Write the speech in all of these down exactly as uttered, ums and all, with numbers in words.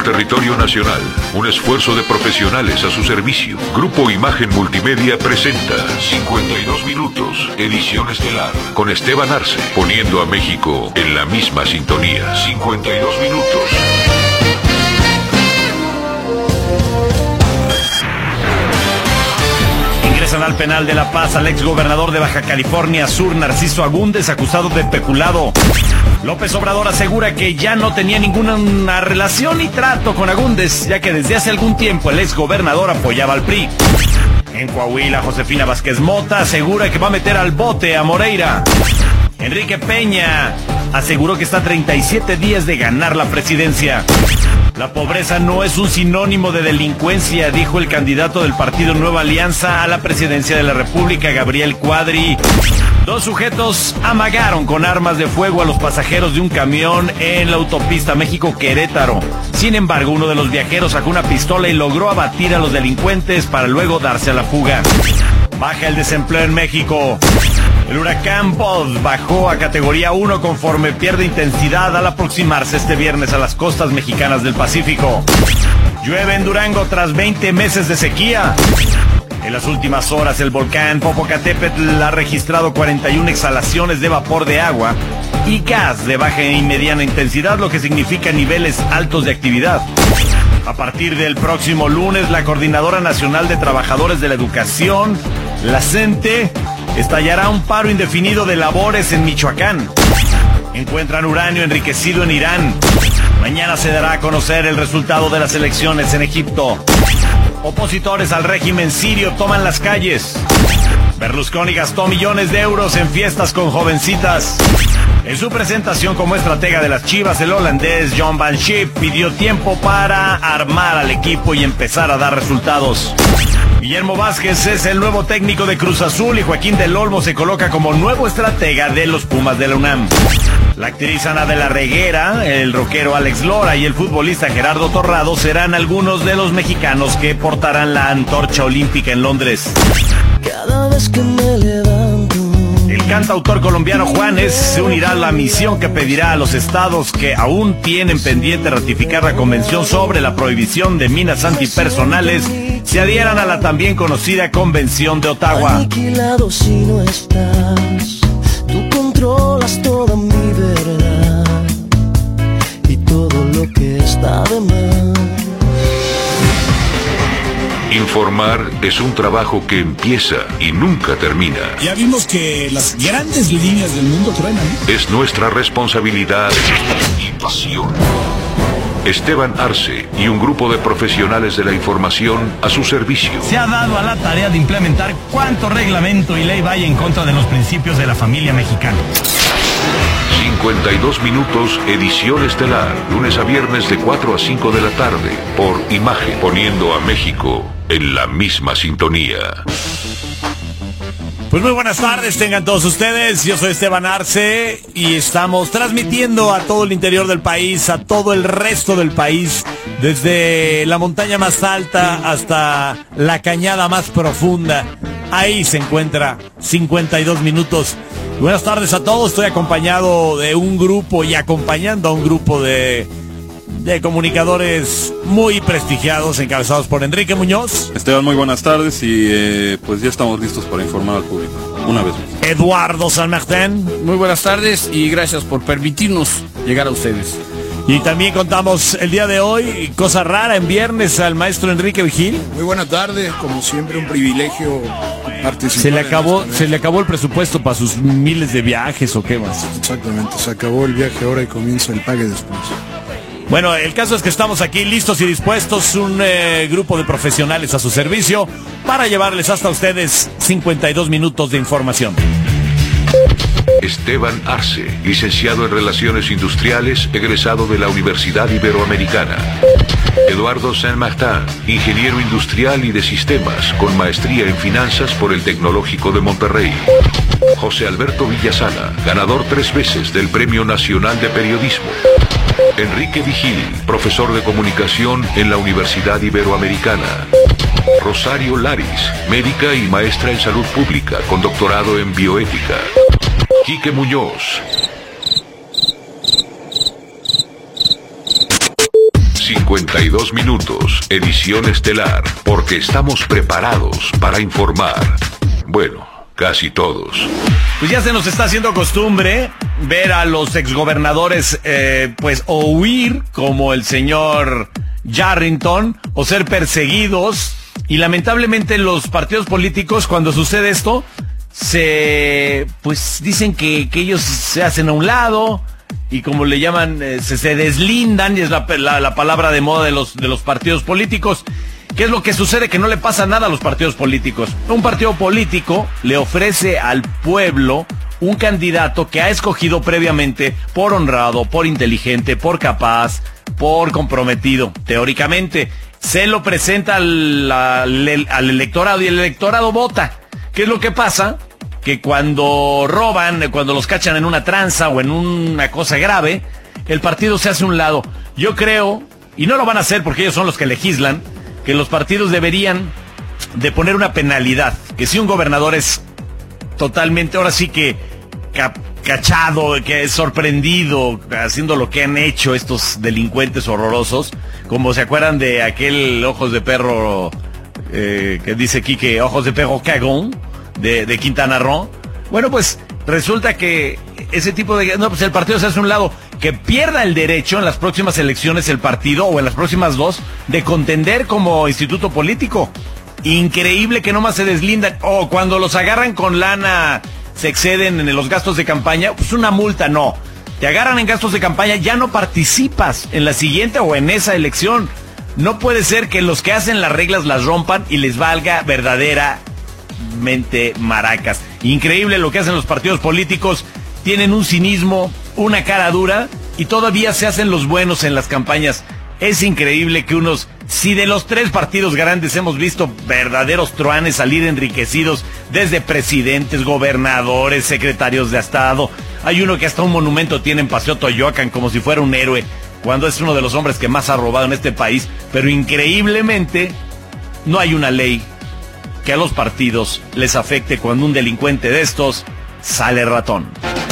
territorio nacional. Un esfuerzo de profesionales a su servicio. Grupo Imagen Multimedia presenta cincuenta y dos minutos, edición estelar, con Esteban Arce, poniendo a México en la misma sintonía. cincuenta y dos minutos. Ingresan al penal de La Paz al exgobernador de Baja California Sur, Narciso Agúndez, acusado de peculado. López Obrador asegura que ya no tenía ninguna relación ni trato con Agúndez, ya que desde hace algún tiempo el exgobernador apoyaba al P R I. En Coahuila, Josefina Vázquez Mota asegura que va a meter al bote a Moreira. Enrique Peña aseguró que está a treinta y siete días de ganar la presidencia. La pobreza no es un sinónimo de delincuencia, dijo el candidato del partido Nueva Alianza a la presidencia de la República, Gabriel Cuadri. Dos sujetos amagaron con armas de fuego a los pasajeros de un camión en la autopista México-Querétaro. Sin embargo, uno de los viajeros sacó una pistola y logró abatir a los delincuentes para luego darse a la fuga. Baja el desempleo en México. El huracán Bud bajó a categoría uno conforme pierde intensidad al aproximarse este viernes a las costas mexicanas del Pacífico. Llueve en Durango tras veinte meses de sequía. En las últimas horas, el volcán Popocatépetl ha registrado cuarenta y una exhalaciones de vapor de agua y gas de baja y mediana intensidad, lo que significa niveles altos de actividad. A partir del próximo lunes, la Coordinadora Nacional de Trabajadores de la Educación, la CENTE, estallará un paro indefinido de labores en Michoacán. Encuentran uranio enriquecido en Irán. Mañana se dará a conocer el resultado de las elecciones en Egipto. Opositores al régimen sirio toman las calles. Berlusconi gastó millones de euros en fiestas con jovencitas. En su presentación como estratega de las Chivas, el holandés John Van Schip pidió tiempo para armar al equipo y empezar a dar resultados. Guillermo Vázquez es el nuevo técnico de Cruz Azul y Joaquín del Olmo se coloca como nuevo estratega de los Pumas de la UNAM. La actriz Ana de la Reguera, el rockero Alex Lora y el futbolista Gerardo Torrado serán algunos de los mexicanos que portarán la antorcha olímpica en Londres. Cada vez que me levanto, el cantautor colombiano Juanes se unirá a la misión que pedirá a los estados que aún tienen pendiente ratificar la convención sobre la prohibición de minas antipersonales se adhieran a la también conocida Convención de Ottawa. aniquilado si no estás, tú controlas toda mi verdad y todo lo que está de más. Informar es un trabajo que empieza y nunca termina. Ya vimos que las grandes líneas del mundo truenan. Es nuestra responsabilidad y pasión. Esteban Arce y un grupo de profesionales de la información a su servicio. Se ha dado a la tarea de implementar cuanto reglamento y ley vaya en contra de los principios de la familia mexicana. cincuenta y dos minutos, edición estelar, lunes a viernes de cuatro a cinco de la tarde, por Imagen, poniendo a México en la misma sintonía. Pues muy buenas tardes, tengan todos ustedes. Yo soy Esteban Arce y estamos transmitiendo a todo el interior del país, a todo el resto del país, desde la montaña más alta hasta la cañada más profunda. Ahí se encuentra cincuenta y dos minutos. Buenas tardes a todos, estoy acompañado de un grupo y acompañando a un grupo de, de comunicadores muy prestigiados, encabezados por Enrique Muñoz. Esteban, muy buenas tardes y eh, pues ya estamos listos para informar al público, una vez más. Eduardo San Martín. Muy buenas tardes y gracias por permitirnos llegar a ustedes. Y también contamos el día de hoy, cosa rara, en viernes, al maestro Enrique Vigil. Muy buena tarde, como siempre un privilegio participar. Se le acabó, en se le acabó el presupuesto para sus miles de viajes o qué más. Exactamente, se acabó el viaje ahora y comienza el pague después. Bueno, el caso es que estamos aquí listos y dispuestos, un eh, grupo de profesionales a su servicio para llevarles hasta ustedes cincuenta y dos minutos de información. Esteban Arce, licenciado en Relaciones Industriales, egresado de la Universidad Iberoamericana. Eduardo Saint-Martin, ingeniero industrial y de sistemas, con maestría en finanzas por el Tecnológico de Monterrey. José Alberto Villasana, ganador tres veces del Premio Nacional de Periodismo. Enrique Vigil, profesor de comunicación en la Universidad Iberoamericana. Rosario Laris, médica y maestra en salud pública, con doctorado en bioética. Quique Muñoz, cincuenta y dos minutos, edición estelar, porque estamos preparados para informar. Bueno, casi todos. Pues ya se nos está haciendo costumbre ver a los exgobernadores, eh, pues, o huir, como el señor Yarrington, o ser perseguidos. Y lamentablemente los partidos políticos, cuando sucede esto, se, pues, dicen que, que ellos se hacen a un lado, y como le llaman, eh, se, se deslindan, y es la, la, la palabra de moda de los, de los partidos políticos. ¿Qué es lo que sucede? Que no le pasa nada a los partidos políticos. Un partido político le ofrece al pueblo un candidato que ha escogido previamente por honrado, por inteligente, por capaz, por comprometido, teóricamente. Se lo presenta al, al, al electorado y el electorado vota. ¿Qué es lo que pasa? Que cuando roban, cuando los cachan en una tranza o en una cosa grave, el partido se hace a un lado. Yo creo, y no lo van a hacer porque ellos son los que legislan, que los partidos deberían de poner una penalidad, que si un gobernador es totalmente, ahora sí que cap, cachado, que es sorprendido haciendo lo que han hecho estos delincuentes horrorosos, como se acuerdan de aquel ojos de perro, eh, que dice aquí que ojos de perro cagón, de, de Quintana Roo. Bueno, pues resulta que ese tipo de... No, pues el partido se hace a un lado. Que pierda el derecho en las próximas elecciones el partido, o en las próximas dos, de contender como instituto político. Increíble que nomás se deslindan. O oh, cuando los agarran con lana, se exceden en los gastos de campaña, pues una multa, no. Te agarran en gastos de campaña, ya no participas en la siguiente o en esa elección. No puede ser que los que hacen las reglas las rompan y les valga verdaderamente maracas. Increíble lo que hacen los partidos políticos. Tienen un cinismo, una cara dura, y todavía se hacen los buenos en las campañas. Es increíble que unos, si de los tres partidos grandes hemos visto verdaderos truanes salir enriquecidos, desde presidentes, gobernadores, secretarios de Estado. Hay uno que hasta un monumento tiene en Paseo Toyoacán como si fuera un héroe, cuando es uno de los hombres que más ha robado en este país. Pero increíblemente no hay una ley que a los partidos les afecte cuando un delincuente de estos sale ratón.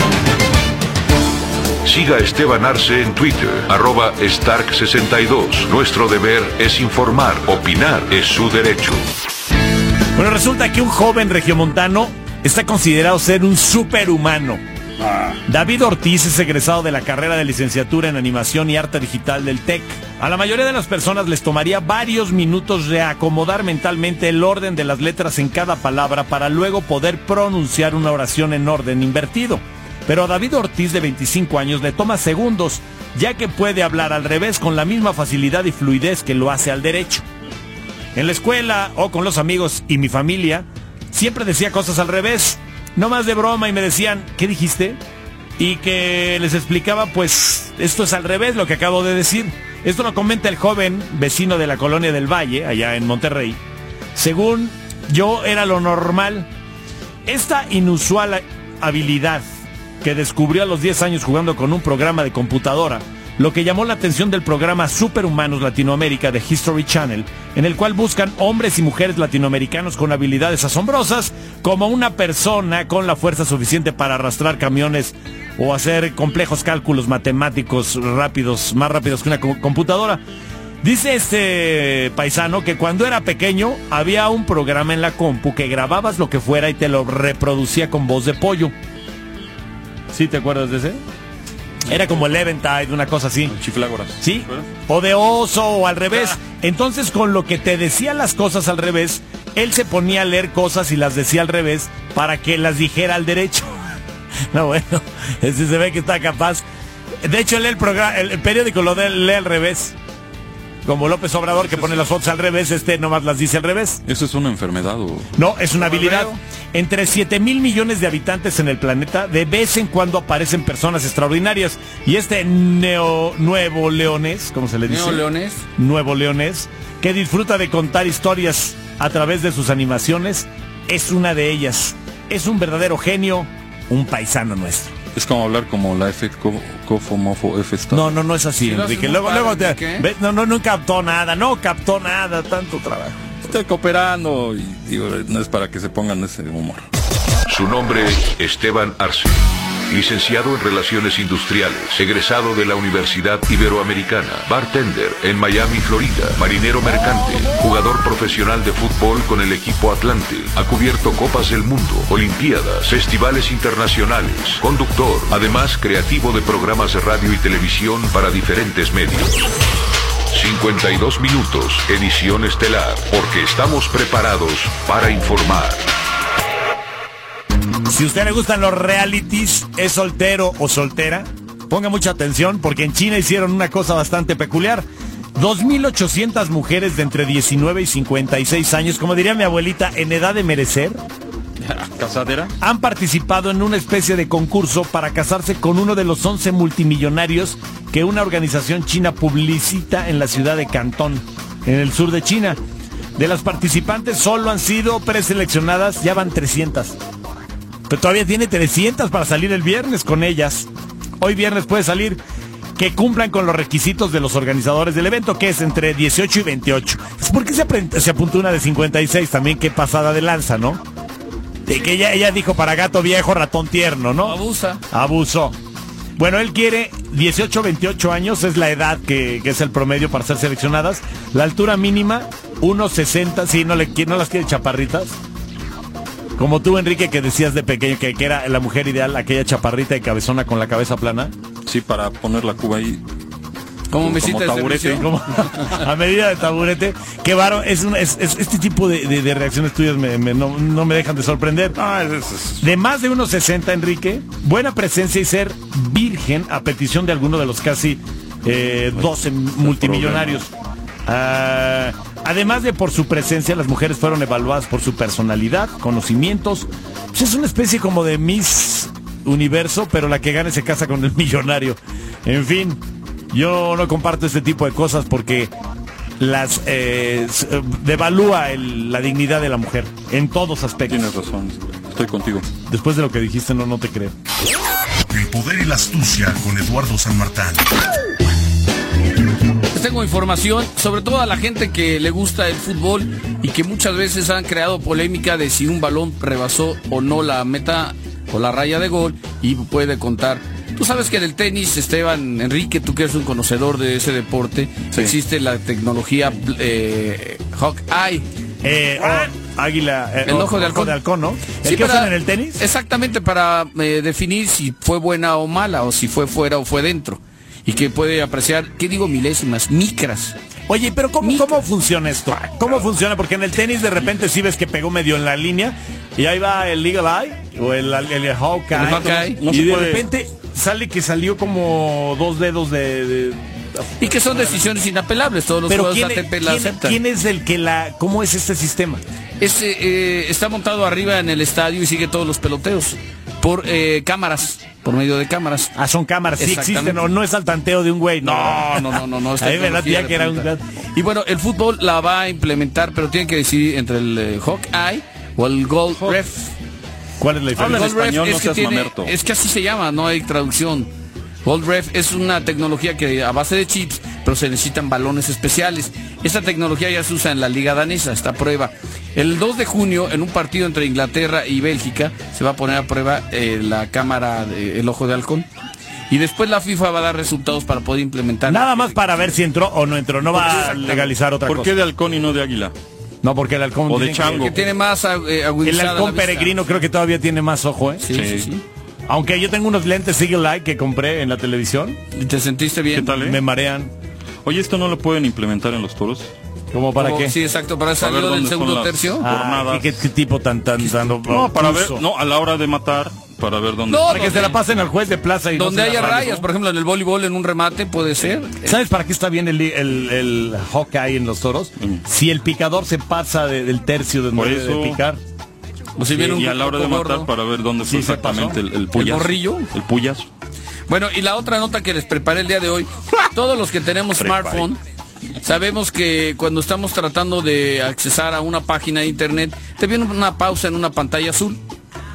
Siga a Esteban Arce en Twitter, arroba Stark sesenta y dos. Nuestro deber es informar, opinar es su derecho. Bueno, resulta que un joven regiomontano está considerado ser un superhumano. Ah. David Ortiz es egresado de la carrera de licenciatura en Animación y Arte Digital del TEC. A la mayoría de las personas les tomaría varios minutos reacomodar mentalmente el orden de las letras en cada palabra para luego poder pronunciar una oración en orden invertido. Pero a David Ortiz, de veinticinco años, le toma segundos, ya que puede hablar al revés con la misma facilidad y fluidez que lo hace al derecho. En la escuela o con los amigos y mi familia, siempre decía cosas al revés, no más de broma, y me decían, ¿qué dijiste? Y que les explicaba, pues, esto es al revés lo que acabo de decir. Esto lo comenta el joven vecino de la Colonia del Valle, allá en Monterrey. Según yo, era lo normal. Esta inusual habilidad que descubrió a los diez años jugando con un programa de computadora, lo que llamó la atención del programa Superhumanos Latinoamérica de History Channel, en el cual buscan hombres y mujeres latinoamericanos con habilidades asombrosas, como una persona con la fuerza suficiente para arrastrar camiones o hacer complejos cálculos matemáticos rápidos, más rápidos que una co- computadora. Dice este paisano que cuando era pequeño había un programa en la compu que grababas lo que fuera y te lo reproducía con voz de pollo. ¿Sí te acuerdas de ese? Era como el Eventide, una cosa así. Chiflágoras. Sí, o de oso, o al revés. Entonces, con lo que te decía las cosas al revés, él se ponía a leer cosas y las decía al revés para que las dijera al derecho. No, bueno, ese se ve que está capaz. De hecho, lee el, programa, el, el periódico lo de, lee al revés. Como López Obrador, que pone las fotos al revés, este nomás las dice al revés. ¿Eso es una enfermedad o...? No, es una habilidad. Entre siete mil millones de habitantes en el planeta, de vez en cuando aparecen personas extraordinarias. Y este neo, nuevo leonés, ¿cómo se le dice? Nuevo leonés. Nuevo leonés, que disfruta de contar historias a través de sus animaciones, es una de ellas. Es un verdadero genio, un paisano nuestro. Es como hablar como la F, cofo, mofo, F está. No, no, no es así, ¿Sí Enrique. lo Luego, padre, luego te... Enrique? ¿Ves? No, no, no captó nada, no captó nada, tanto trabajo. Estoy cooperando y digo, no es para que se pongan ese humor. Su nombre, Esteban Arce. licenciado en Relaciones Industriales, egresado de la Universidad Iberoamericana, bartender en Miami, Florida, marinero mercante, jugador profesional de fútbol con el equipo Atlante, ha cubierto Copas del Mundo, Olimpiadas, festivales internacionales, conductor, además creativo de programas de radio y televisión para diferentes medios. cincuenta y dos minutos, edición estelar, porque estamos preparados para informar. Si a usted le gustan los realities, es soltero o soltera, ponga mucha atención porque en China hicieron una cosa bastante peculiar. dos mil ochocientas mujeres de entre diecinueve y cincuenta y seis años, como diría mi abuelita, en edad de merecer, ¿Casadera? han participado en una especie de concurso para casarse con uno de los once multimillonarios que una organización china publicita en la ciudad de Cantón, en el sur de China. De las participantes solo han sido preseleccionadas, ya van trescientas. Pero todavía tiene trescientas para salir el viernes con ellas. Hoy viernes puede salir, que cumplan con los requisitos de los organizadores del evento, que es entre dieciocho y veintiocho. ¿Por qué se, se apuntó una de cincuenta y seis? También qué pasada de lanza, ¿no? De que ella, ella dijo para gato viejo, ratón tierno, ¿no? Abusa. Abusó. Bueno, él quiere dieciocho a veintiocho años, es la edad que, que es el promedio para ser seleccionadas. La altura mínima, uno sesenta, sí, no, le, no las quiere chaparritas. Como tú, Enrique, que decías de pequeño que, que era la mujer ideal, aquella chaparrita y cabezona con la cabeza plana. Sí, para poner la cuba ahí. Como mesita de taburete. servicio. Como a medida de taburete. Qué varo, es, un, es, es este tipo de, de, de reacciones tuyas me, me, no, no me dejan de sorprender. Ah, es, es, De más de uno sesenta, Enrique, buena presencia y ser virgen a petición de alguno de los casi eh, doce multimillonarios. Uh, además de por su presencia, las mujeres fueron evaluadas por su personalidad, conocimientos. Pues es una especie como de Miss Universo, pero la que gane se casa con el millonario. En fin, yo no comparto este tipo de cosas porque las eh, devalúa el, la dignidad de la mujer en todos aspectos. Tienes razón, estoy contigo. Después de lo que dijiste, no, no te creo. El poder y la astucia con Eduardo San Martán. Les tengo información sobre todo a la gente que le gusta el fútbol y que muchas veces han creado polémica de si un balón rebasó o no la meta o la raya de gol y puede contar. Tú sabes que en el tenis, Esteban, Enrique, tú que eres un conocedor de ese deporte, sí, existe la tecnología eh, Hawkeye. Eh, oh, águila, eh, El ojo de halcón. de halcón, ¿no? ¿El Sí, que para- usan en el tenis? Exactamente, para eh, definir si fue buena o mala, o si fue fuera o fue dentro. Y que puede apreciar, ¿qué digo? Milésimas, micras. Oye, pero ¿cómo, Micro. ¿cómo funciona esto? ¿Cómo funciona? Porque en el tenis de repente sí ves que pegó medio en la línea y ahí va el Eagle Eye o el, el, el Hawkeye. El Hawkeye. No y se de puede- repente sale que salió como dos dedos de... de- Y que son decisiones inapelables, todos los pero jugadores ¿quién, A T P la quién- aceptan. quién es el que la... ¿Cómo es este sistema? Ese, eh, está montado arriba en el estadio y sigue todos los peloteos por eh, cámaras, por medio de cámaras. Ah, son cámaras, sí Exactamente. existen, o no es al tanteo de un güey. No, no, no, no, no. esta A mí me tecnología latía que era un... representa. Y bueno, el fútbol la va a implementar, pero tiene que decidir entre el eh, Hawkeye o el Gold Ref. ¿Cuál es la El diferencia? Habla en Gold Ref español, es no que seas tiene- mamerto. es que así se llama, no hay traducción. Gold Ref es una tecnología que a base de chips, pero se necesitan balones especiales. Esta tecnología ya se usa en la liga danesa, está a prueba. El dos de junio, en un partido entre Inglaterra y Bélgica, se va a poner a prueba eh, la cámara, de- el ojo de halcón. Y después la FIFA va a dar resultados para poder implementar. Nada más para ver si entró o no entró, no va a legalizar otra ¿Por cosa. qué de halcón y no de águila? No, porque el halcón... O de dicen que- chango. Que tiene más eh, El agudizada la halcón vista. peregrino creo que todavía tiene más ojo, ¿eh? Sí, sí, Sí. sí. Aunque yo tengo unos lentes Eagle Eye que compré en la televisión, ¿Y ¿Te sentiste bien? ¿Qué tal, eh? me marean. Oye, ¿esto no lo pueden implementar en los toros? ¿Cómo para Oh, qué? Sí, exacto, para Para ver salir del dónde son segundo las- tercio. Ah, jornadas. ¿qué, qué tipo tan tan tan No, para ver, obtuso? no, a la hora de matar, para ver dónde. No, Para que donde- se la pasen al juez de plaza y no Donde se la haya rayen, rayas, ¿no? por ejemplo, en el voleibol, en un remate, puede ser. ¿Sabes para qué está bien el, el, el Hawkeye en los toros? Mm. Si el picador se pasa de- del tercio de Por donde debe eso- de picar. O si viene un y a la hora de poco matar, gordo. para ver dónde fue Sí, se exactamente pasó. el, el puyazo. morrillo? El puyazo. Bueno, y la otra nota que les preparé el día de hoy, todos los que tenemos smartphone, sabemos que cuando estamos tratando de accesar a una página de internet, te viene una pausa en una pantalla azul.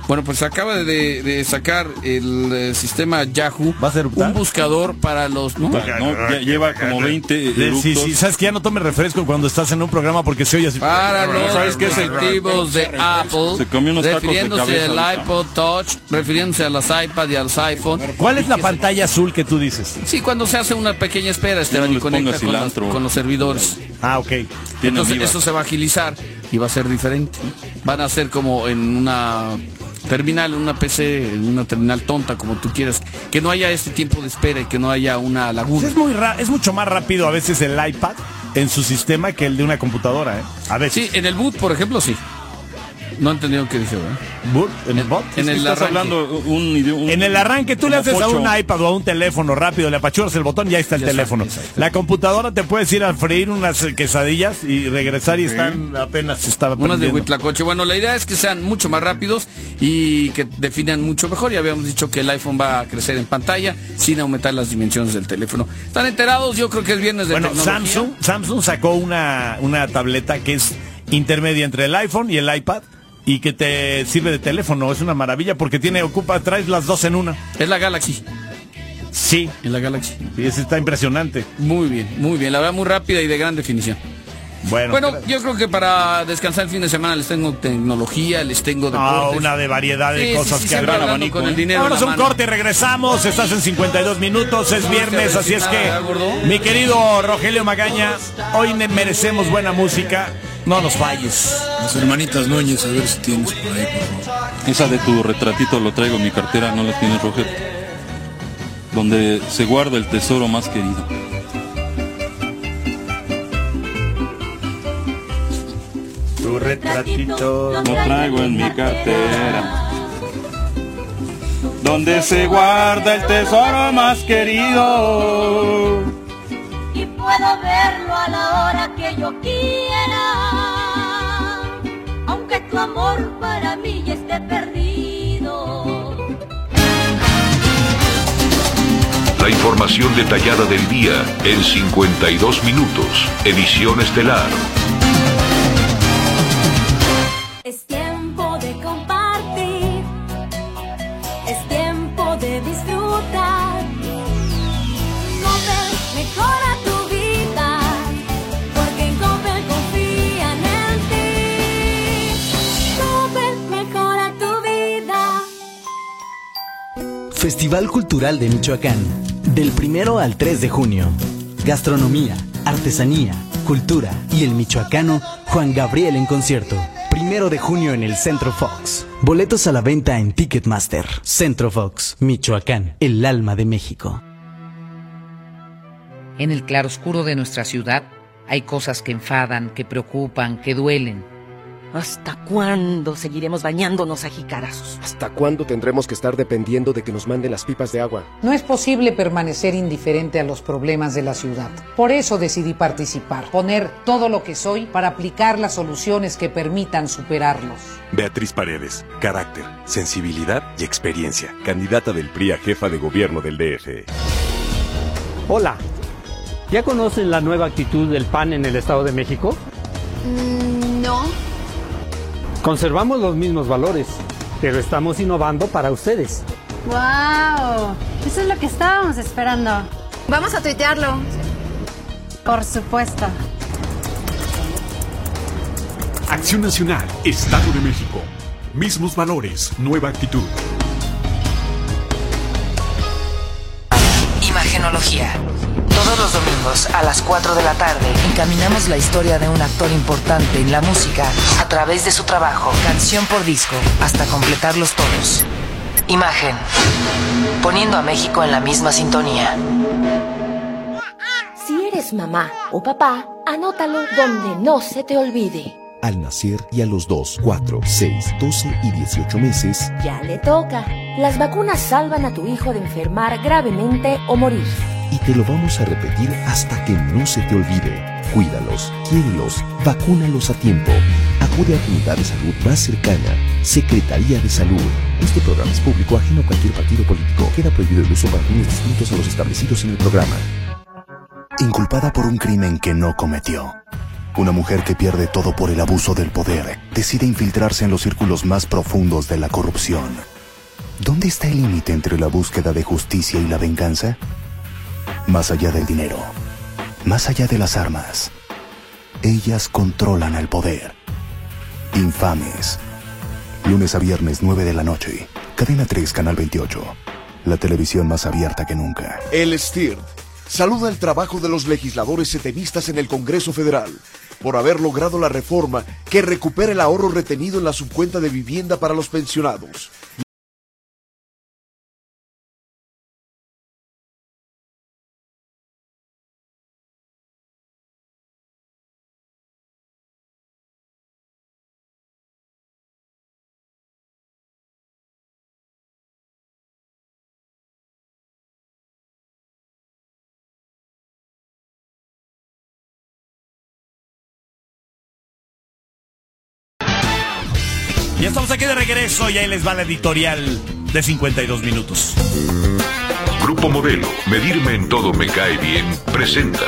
Bueno, pues acaba de, de sacar el, el sistema Yahoo ¿Va a ser un buscador para los... ¿no? No, ya lleva como veinte eructos. Sí, sí, sabes que ya no tomes refresco cuando estás en un programa porque se oye así. Para los ¿Sabes qué es el- dispositivos de Apple, Se comió unos tacos de refiriéndose cabeza al ahorita. iPod Touch, refiriéndose a los iPad y a los iPhone. ¿Cuál es Y la que se- pantalla azul que tú dices? Sí, cuando se hace una pequeña espera, Esteban, No y les conecta pongas con, las- cilantro. con los servidores. Ah, ok. Tiene Entonces amiba. eso se va a agilizar y va a ser diferente. Van a ser como en una terminal, en una P C, en una terminal tonta, como tú quieras. Que no haya este tiempo de espera y que no haya una laguna. Es muy ra es mucho más rápido a veces el iPad en su sistema que el de una computadora, ¿eh? A veces. Sí, en el boot, por ejemplo, sí. No he entendido qué dije, ¿verdad? Boot, en el bot. En el Estás arranque. hablando un idioma. En el arranque tú le como haces a pocho. un iPad o a un teléfono rápido, le apachuras el botón y ya está el Ya está, teléfono. exacto. La computadora te puedes ir a freír unas eh, quesadillas y regresar y están apenas se estaba Unas de prendiendo. Huitlacoche. Bueno, la idea es que sean mucho más rápidos y que definan mucho mejor. Ya habíamos dicho que el iPhone va a crecer en pantalla sin aumentar las dimensiones del teléfono. ¿Están enterados? Yo creo que es viernes de Bueno, tecnología. Samsung, Samsung sacó una, una tableta que es intermedia entre el iPhone y el iPad y que te sirve de teléfono. Es una maravilla porque tiene, ocupa, traes las dos en una. Es la Galaxy. Sí, En la Galaxy. y eso está impresionante. Muy bien, muy bien. La verdad, muy rápida y de gran definición. Bueno, Bueno, yo creo que para descansar el fin de semana les tengo tecnología, les tengo no, deportes. una de variedad de Sí, sí, cosas sí, que siempre habrá. hablando abanico, con el ¿eh? dinero en Vámonos la a un mano. corte y regresamos. Estás en cincuenta y dos minutos, es viernes, así es que, nada, gordo. mi querido Rogelio Magaña, hoy ne- merecemos buena música. No nos falles. Las hermanitas Núñez, a ver si tienes por ahí, por favor. Esa de tu retratito lo traigo en mi cartera, no la tienes, Roger. Donde se guarda el tesoro más querido. Tu retratito. Lo traigo en mi cartera. Donde se guarda el tesoro más querido. Y puedo verlo a la hora que yo quiera, aunque tu amor para mí ya esté perdido. La información detallada del día en cincuenta y dos minutos. Edición estelar. Es tiempo de compartir, es tiempo de disfrutar. Coppel mejora tu vida, porque en Coppel confían en ti. Coppel mejora tu vida. Festival Cultural de Michoacán, del primero al tres de junio. Gastronomía, artesanía, cultura y el michoacano Juan Gabriel en concierto. Primero de junio en el Centro Fox. Boletos a la venta en Ticketmaster. Centro Fox, Michoacán, el alma de México. En el claroscuro de nuestra ciudad hay cosas que enfadan, que preocupan, que duelen. ¿Hasta cuándo seguiremos bañándonos a jicarazos? ¿Hasta cuándo tendremos que estar dependiendo de que nos manden las pipas de agua? No es posible permanecer indiferente a los problemas de la ciudad. Por eso decidí participar, poner todo lo que soy para aplicar las soluciones que permitan superarlos. Beatriz Paredes, carácter, sensibilidad y experiencia. Candidata del P R I a jefa de gobierno del D F. Hola, ¿ya conocen la nueva actitud del P A N en el Estado de México? Mm, no. Conservamos los mismos valores, pero estamos innovando para ustedes. ¡Wow! Eso es lo que estábamos esperando. Vamos a tuitearlo. Por supuesto. Acción Nacional, Estado de México. Mismos valores, nueva actitud. Imagenología. Todos los domingos a las cuatro de la tarde encaminamos la historia de un actor importante en la música a través de su trabajo, canción por disco, hasta completarlos todos. Imagen. Poniendo a México en la misma sintonía. Si eres mamá o papá, anótalo donde no se te olvide. Al nacer y a los dos, cuatro, seis, doce y dieciocho meses, Ya le toca. Las vacunas salvan a tu hijo de enfermar gravemente o morir. y te lo vamos a repetir hasta que no se te olvide. Cuídalos, quiérelos, vacúnalos a tiempo. Acude a tu unidad de salud más cercana. Secretaría de Salud. Este programa es público, ajeno a cualquier partido político. Queda prohibido el uso para fines distintos a los establecidos en el programa. Inculpada por un crimen que no cometió. Una mujer que pierde todo por el abuso del poder decide infiltrarse en los círculos más profundos de la corrupción. ¿Dónde está el límite entre la búsqueda de justicia y la venganza? Más allá del dinero, más allá de las armas, ellas controlan el poder. Infames. Lunes a viernes, nueve de la noche. Cadena tres, Canal veintiocho. La televisión más abierta que nunca. El S T I R saluda el trabajo de los legisladores setenistas en el Congreso Federal por haber logrado la reforma que recupera el ahorro retenido en la subcuenta de vivienda para los pensionados. Ya estamos aquí de regreso y ahí les va la editorial de cincuenta y dos minutos. Grupo Modelo, Medirme en Todo Me Cae Bien, presenta.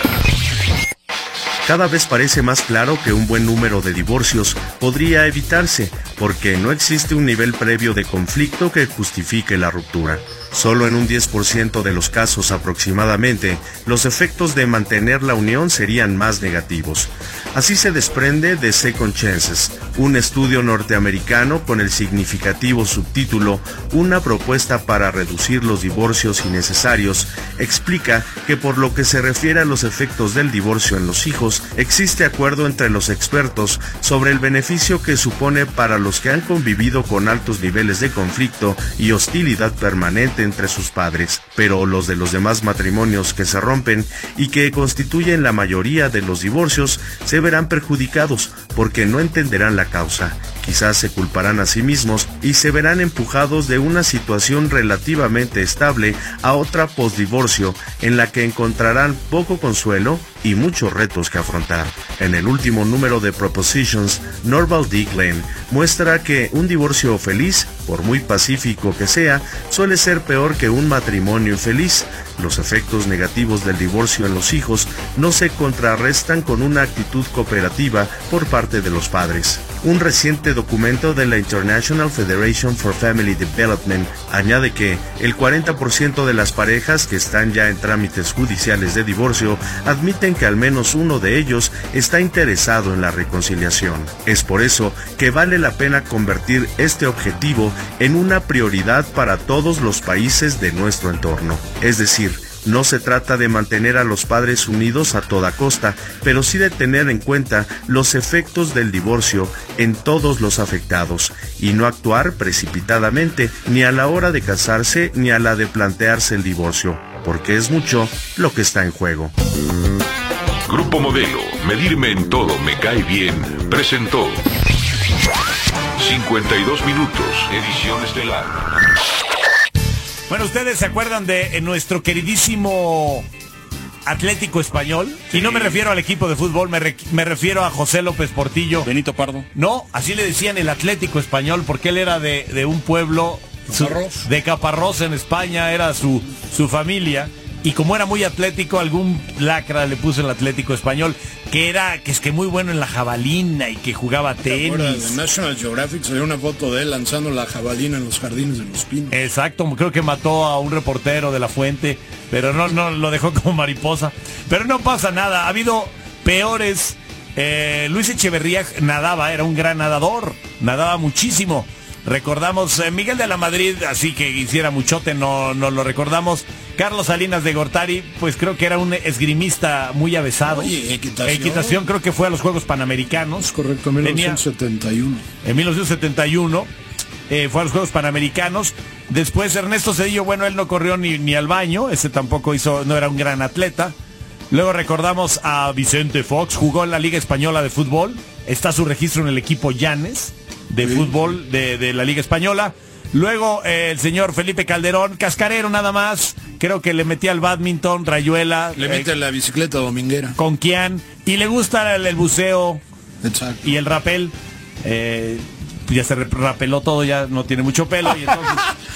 Cada vez parece más claro que un buen número de divorcios podría evitarse, porque no existe un nivel previo de conflicto que justifique la ruptura. Solo en un diez por ciento de los casos aproximadamente, los efectos de mantener la unión serían más negativos. Así se desprende de Second Chances, un estudio norteamericano con el significativo subtítulo Una propuesta para reducir los divorcios innecesarios, explica que por lo que se refiere a los efectos del divorcio en los hijos, existe acuerdo entre los expertos sobre el beneficio que supone para los que han convivido con altos niveles de conflicto y hostilidad permanente entre sus padres, pero los de los demás matrimonios que se rompen y que constituyen la mayoría de los divorcios se verán perjudicados porque no entenderán la causa. Quizás se culparán a sí mismos y se verán empujados de una situación relativamente estable a otra postdivorcio en la que encontrarán poco consuelo y muchos retos que afrontar. En el último número de Propositions, Norval D. Glenn muestra que un divorcio feliz, por muy pacífico que sea, suele ser peor que un matrimonio infeliz. Los efectos negativos del divorcio en los hijos no se contrarrestan con una actitud cooperativa por parte de los padres. Un reciente documento de la International Federation for Family Development añade que el cuarenta por ciento de las parejas que están ya en trámites judiciales de divorcio admiten que al menos uno de ellos está interesado en la reconciliación. Es por eso que vale la pena convertir este objetivo en una prioridad para todos los países de nuestro entorno. Es decir, no se trata de mantener a los padres unidos a toda costa, pero sí de tener en cuenta los efectos del divorcio en todos los afectados y no actuar precipitadamente ni a la hora de casarse ni a la de plantearse el divorcio, porque es mucho lo que está en juego. Grupo Modelo, Medirme en Todo Me Cae Bien, presentó cincuenta y dos minutos, edición estelar. Bueno, ¿ustedes se acuerdan de nuestro queridísimo Atlético Español? Y no me refiero al equipo de fútbol, me, re, me refiero a José López Portillo. Benito Pardo. No, así le decían el Atlético Español, porque él era de, de un pueblo su, de Caparrós en España, era su, su familia. Y como era muy atlético, algún lacra le puso el Atlético Español, que era que es que muy bueno en la jabalina y que jugaba tenis. De National Geographic salió una foto de él lanzando la jabalina en los jardines de Los Pinos. Exacto, creo que mató a un reportero de La Fuente, pero no, no lo dejó como mariposa. Pero no pasa nada, ha habido peores. Eh, Luis Echeverría nadaba, era un gran nadador, nadaba muchísimo. Recordamos eh, Miguel de la Madrid, así que hiciera muchote, no, no lo recordamos. Carlos Salinas de Gortari, pues creo que era un esgrimista muy avesado. Oye, equitación. Equitación, creo que fue a los Juegos Panamericanos. Es correcto, en mil novecientos setenta y uno. En mil novecientos setenta y uno eh, fue a los Juegos Panamericanos. Después Ernesto Zedillo, bueno, él no corrió ni, ni al baño, ese tampoco hizo, no era un gran atleta. Luego recordamos a Vicente Fox, jugó en la Liga Española de Fútbol. Está su registro en el equipo Llanes de sí. fútbol de, de la Liga Española. Luego eh, el señor Felipe Calderón, cascarero nada más, creo que le metía al badminton, rayuela. Le mete eh, la bicicleta dominguera. Con Kian, y le gusta el, el buceo. Exacto. Y el rapel. Eh, ya se rapeló todo, ya no tiene mucho pelo. Y entonces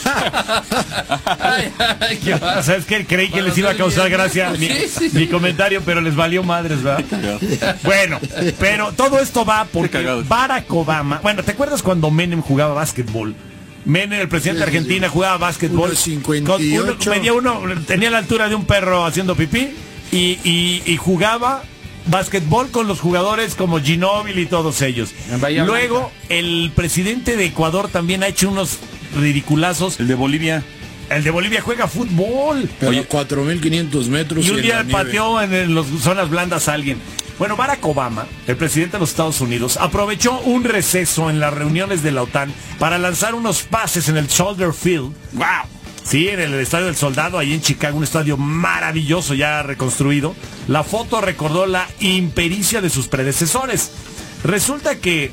ay, ay, qué o sea, es que creí que les iba a causar gracia mi, sí, sí. mi comentario, pero les valió madres, ¿verdad? Bueno, pero todo esto va porque Barack Obama, bueno, ¿te acuerdas cuando Menem jugaba básquetbol? Menem, el presidente de Argentina, jugaba básquetbol. uno cincuenta y ocho. Uno, medía uno, tenía la altura de un perro haciendo pipí y, y, y jugaba básquetbol con los jugadores como Ginóbili y todos ellos. Luego, el presidente de Ecuador también ha hecho unos ridiculazos. El de Bolivia. El de Bolivia juega fútbol. Pero a cuatro mil quinientos metros. Y un día en la pateó en las zonas blandas a alguien. Bueno, Barack Obama, el presidente de los Estados Unidos, aprovechó un receso en las reuniones de la OTAN para lanzar unos pases en el Soldier Field. ¡Wow! Sí, en el Estadio del Soldado, ahí en Chicago, un estadio maravilloso ya reconstruido. La foto recordó la impericia de sus predecesores. Resulta que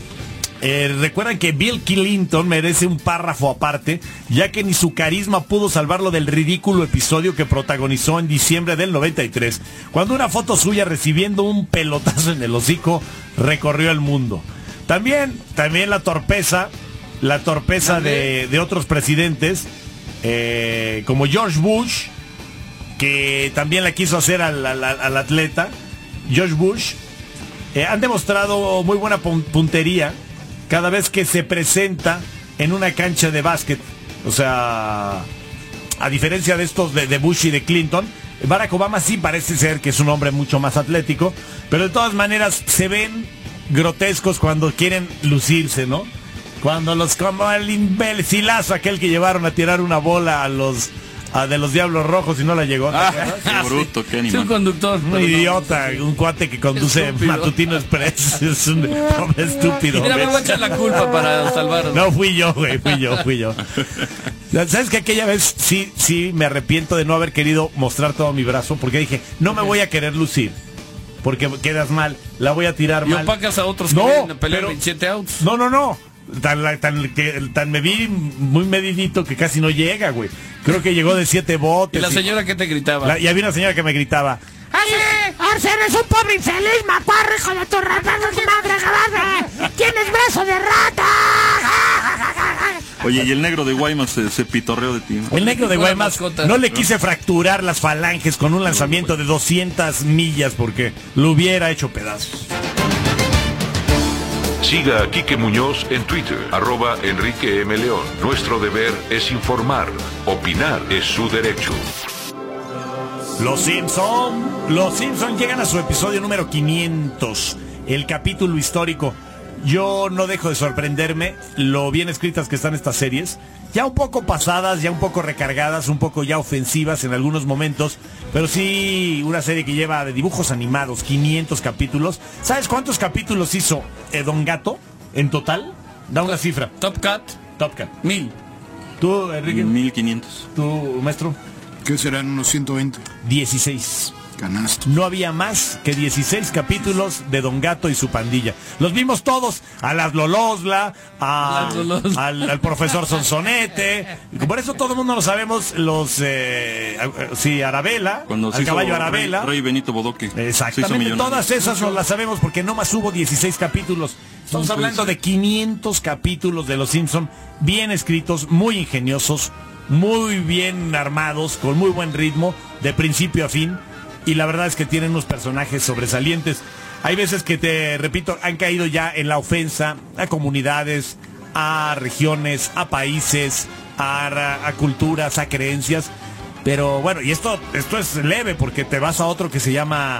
eh, recuerdan que Bill Clinton merece un párrafo aparte, ya que ni su carisma pudo salvarlo del ridículo episodio que protagonizó en diciembre del noventa y tres, cuando una foto suya recibiendo un pelotazo en el hocico recorrió el mundo. También, también la torpeza, la torpeza de, de otros presidentes, eh, como George Bush, que también la quiso hacer al, al, al atleta. George Bush, eh, han demostrado muy buena puntería cada vez que se presenta en una cancha de básquet. O sea, a diferencia de estos de, de Bush y de Clinton, Barack Obama sí parece ser que es un hombre mucho más atlético, pero de todas maneras se ven grotescos cuando quieren lucirse, ¿no? Cuando los, como el imbecilazo aquel que llevaron a tirar una bola a los a de los Diablos Rojos y no la llegó. Ah, qué bruto, qué animal. Es un conductor. Un idiota, un cuate que conduce Matutino Express. Es un hombre estúpido. Mira, me voy a echar la culpa para salvarlo. No, fui yo, güey, fui yo, fui yo. ¿Sabes que aquella vez sí, sí me arrepiento de no haber querido mostrar todo mi brazo? Porque dije, no me voy a querer lucir, porque quedas mal, la voy a tirar y mal. Y opacas a otros no, que vienen a pelear pero, veintisiete outs. No, no, no. Tan, tan, que, tan me vi muy medidito que casi no llega, güey. Creo que llegó de siete botes. ¿Y la señora y, que te gritaba? La, y había una señora que me gritaba: ¡Ay, Arce, eres un pobre infeliz, macuarro, hijo de tu rata, tu madre, cabrón! ¡Tienes brazo de rata! Oye, y el negro de Guaymas se, se pitorreó de ti. El negro de Guaymas no le quise fracturar las falanges con un lanzamiento de doscientas millas porque lo hubiera hecho pedazos. Siga a Quique Muñoz en Twitter, arroba Enrique M. León. Nuestro deber es informar. Opinar es su derecho. Los Simpson, los Simpson llegan a su episodio número quinientos, el capítulo histórico. Yo no dejo de sorprenderme lo bien escritas que están estas series. Ya un poco pasadas, ya un poco recargadas, un poco ya ofensivas en algunos momentos, pero sí una serie que lleva de dibujos animados quinientos capítulos. ¿Sabes cuántos capítulos hizo eh, Don Gato en total? Da una cifra. Top Cat. Top Cat. Mil. ¿Tú, Enrique? Mil quinientos. ¿Tú, maestro? ¿Qué serán unos ciento veinte? dieciséis. Canasto. No había más que dieciséis capítulos de Don Gato y su pandilla. Los vimos todos, a las Lolosla, a, al, al profesor Sonsonete. Por eso todo el mundo lo sabemos, los eh, sí, Arabella, cuando al caballo hizo Arabella. Rey, Rey Benito Bodoque. Exactamente, todas esas nos las sabemos porque no más hubo dieciséis capítulos. Estamos hablando de quinientos capítulos de Los Simpson, bien escritos, muy ingeniosos, muy bien armados, con muy buen ritmo, de principio a fin. Y la verdad es que tienen unos personajes sobresalientes. Hay veces que, te repito, han caído ya en la ofensa a comunidades, a regiones, a países, a, a culturas, a creencias. Pero bueno, y esto, esto es leve porque te vas a otro que se llama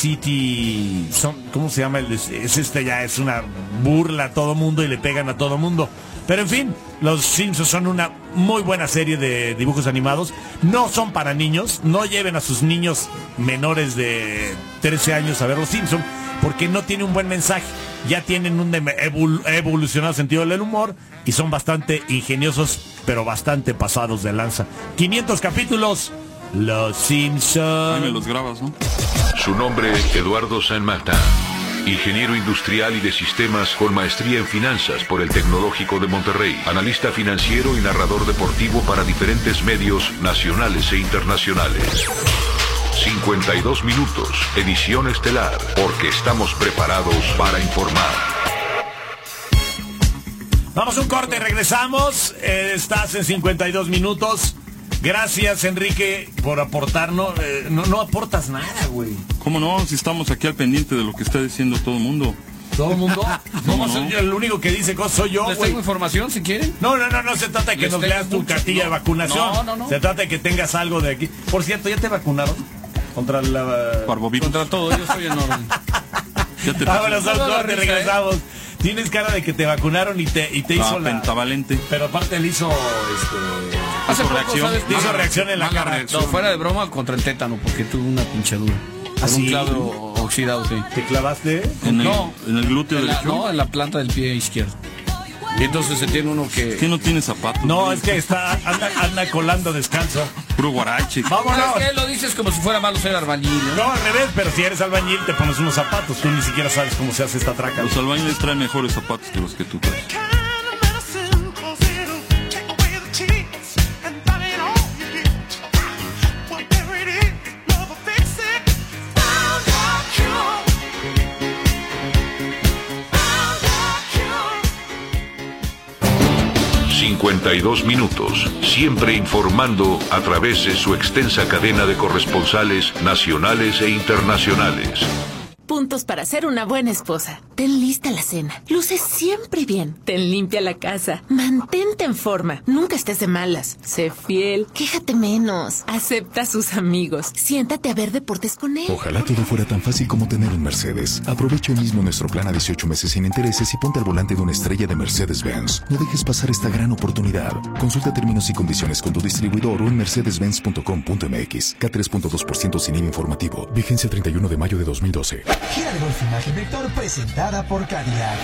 City... Son, ¿cómo se llama? Es este ya, es una burla a todo mundo y le pegan a todo mundo. Pero en fin, Los Simpsons son una muy buena serie de dibujos animados. No son para niños. No lleven a sus niños menores de trece años a ver Los Simpsons, porque no tiene un buen mensaje. Ya tienen un evol evolucionado sentido del humor y son bastante ingeniosos, pero bastante pasados de lanza. quinientos capítulos, Los Simpsons. Ahí me los grabas, ¿no? Su nombre, Eduardo Saint-Martin. Ingeniero industrial y de sistemas con maestría en finanzas por el Tecnológico de Monterrey. Analista financiero y narrador deportivo para diferentes medios nacionales e internacionales. cincuenta y dos minutos, edición estelar, porque estamos preparados para informar. Vamos a un corte, regresamos. Eh, estás en cincuenta y dos minutos. Gracias, Enrique, por aportarnos. Eh, no, no aportas nada, güey. ¿Cómo no? Si estamos aquí al pendiente de lo que está diciendo todo el mundo. ¿Todo el mundo? ¿Cómo no, no? Yo, el único que dice cosas soy yo, ¿Les güey. tengo información si quieren? No, no, no, no se trata de que Les nos tengo leas tu mucho, cartilla no. de vacunación. No, no, no. Se trata de que tengas algo de aquí. Por cierto, ¿ya te vacunaron? Contra la... Parvovirus. Contra todo, yo estoy en orden. Ya te Vámonos a un No, no, corte, risa, regresamos. Tienes cara de que te vacunaron y te, y te Ah, hizo la... pentavalente. Pero aparte le hizo, este... Hace poco, reacción. ¿sabes? Le hizo Mala- reacción en la mala cara. reacción. No, fuera de broma, contra el tétano, porque tuve una pinchadura. ¿Ah, Con sí? un clavo oxidado, sí. ¿Te clavaste? En el, No. en el glúteo En la- derecho. no, en la planta del pie izquierdo. Y entonces se tiene uno que... ¿Qué no tiene zapatos? No, güey? es que está anda, anda colando descalzo. Puro guarache. ¡Vámonos! ¿Sabes qué? Lo dices como si fuera malo ser albañil, ¿no? No, al revés, pero si eres albañil te pones unos zapatos. Tú ni siquiera sabes cómo se hace esta traca. Los albañiles traen mejores zapatos que los que tú traes. cincuenta y dos minutos, siempre informando a través de su extensa cadena de corresponsales nacionales e internacionales. Puntos para ser una buena esposa. Ten lista la cena. Luces siempre bien. Ten limpia la casa. Mantente en forma. Nunca estés de malas. Sé fiel. Quéjate menos. Acepta a sus amigos. Siéntate a ver deportes con él. Ojalá todo fuera tan fácil como tener un Mercedes. Aprovecha hoy mismo nuestro plan a dieciocho meses sin intereses y ponte al volante de una estrella de Mercedes-Benz. No dejes pasar esta gran oportunidad. Consulta términos y condiciones con tu distribuidor o en mercedes benz punto com punto m x. K tres punto dos por ciento sin I V A informativo. Vigencia treinta y uno de mayo de dos mil doce. Gira de Golf Imagen Vector presentada por Cadillac.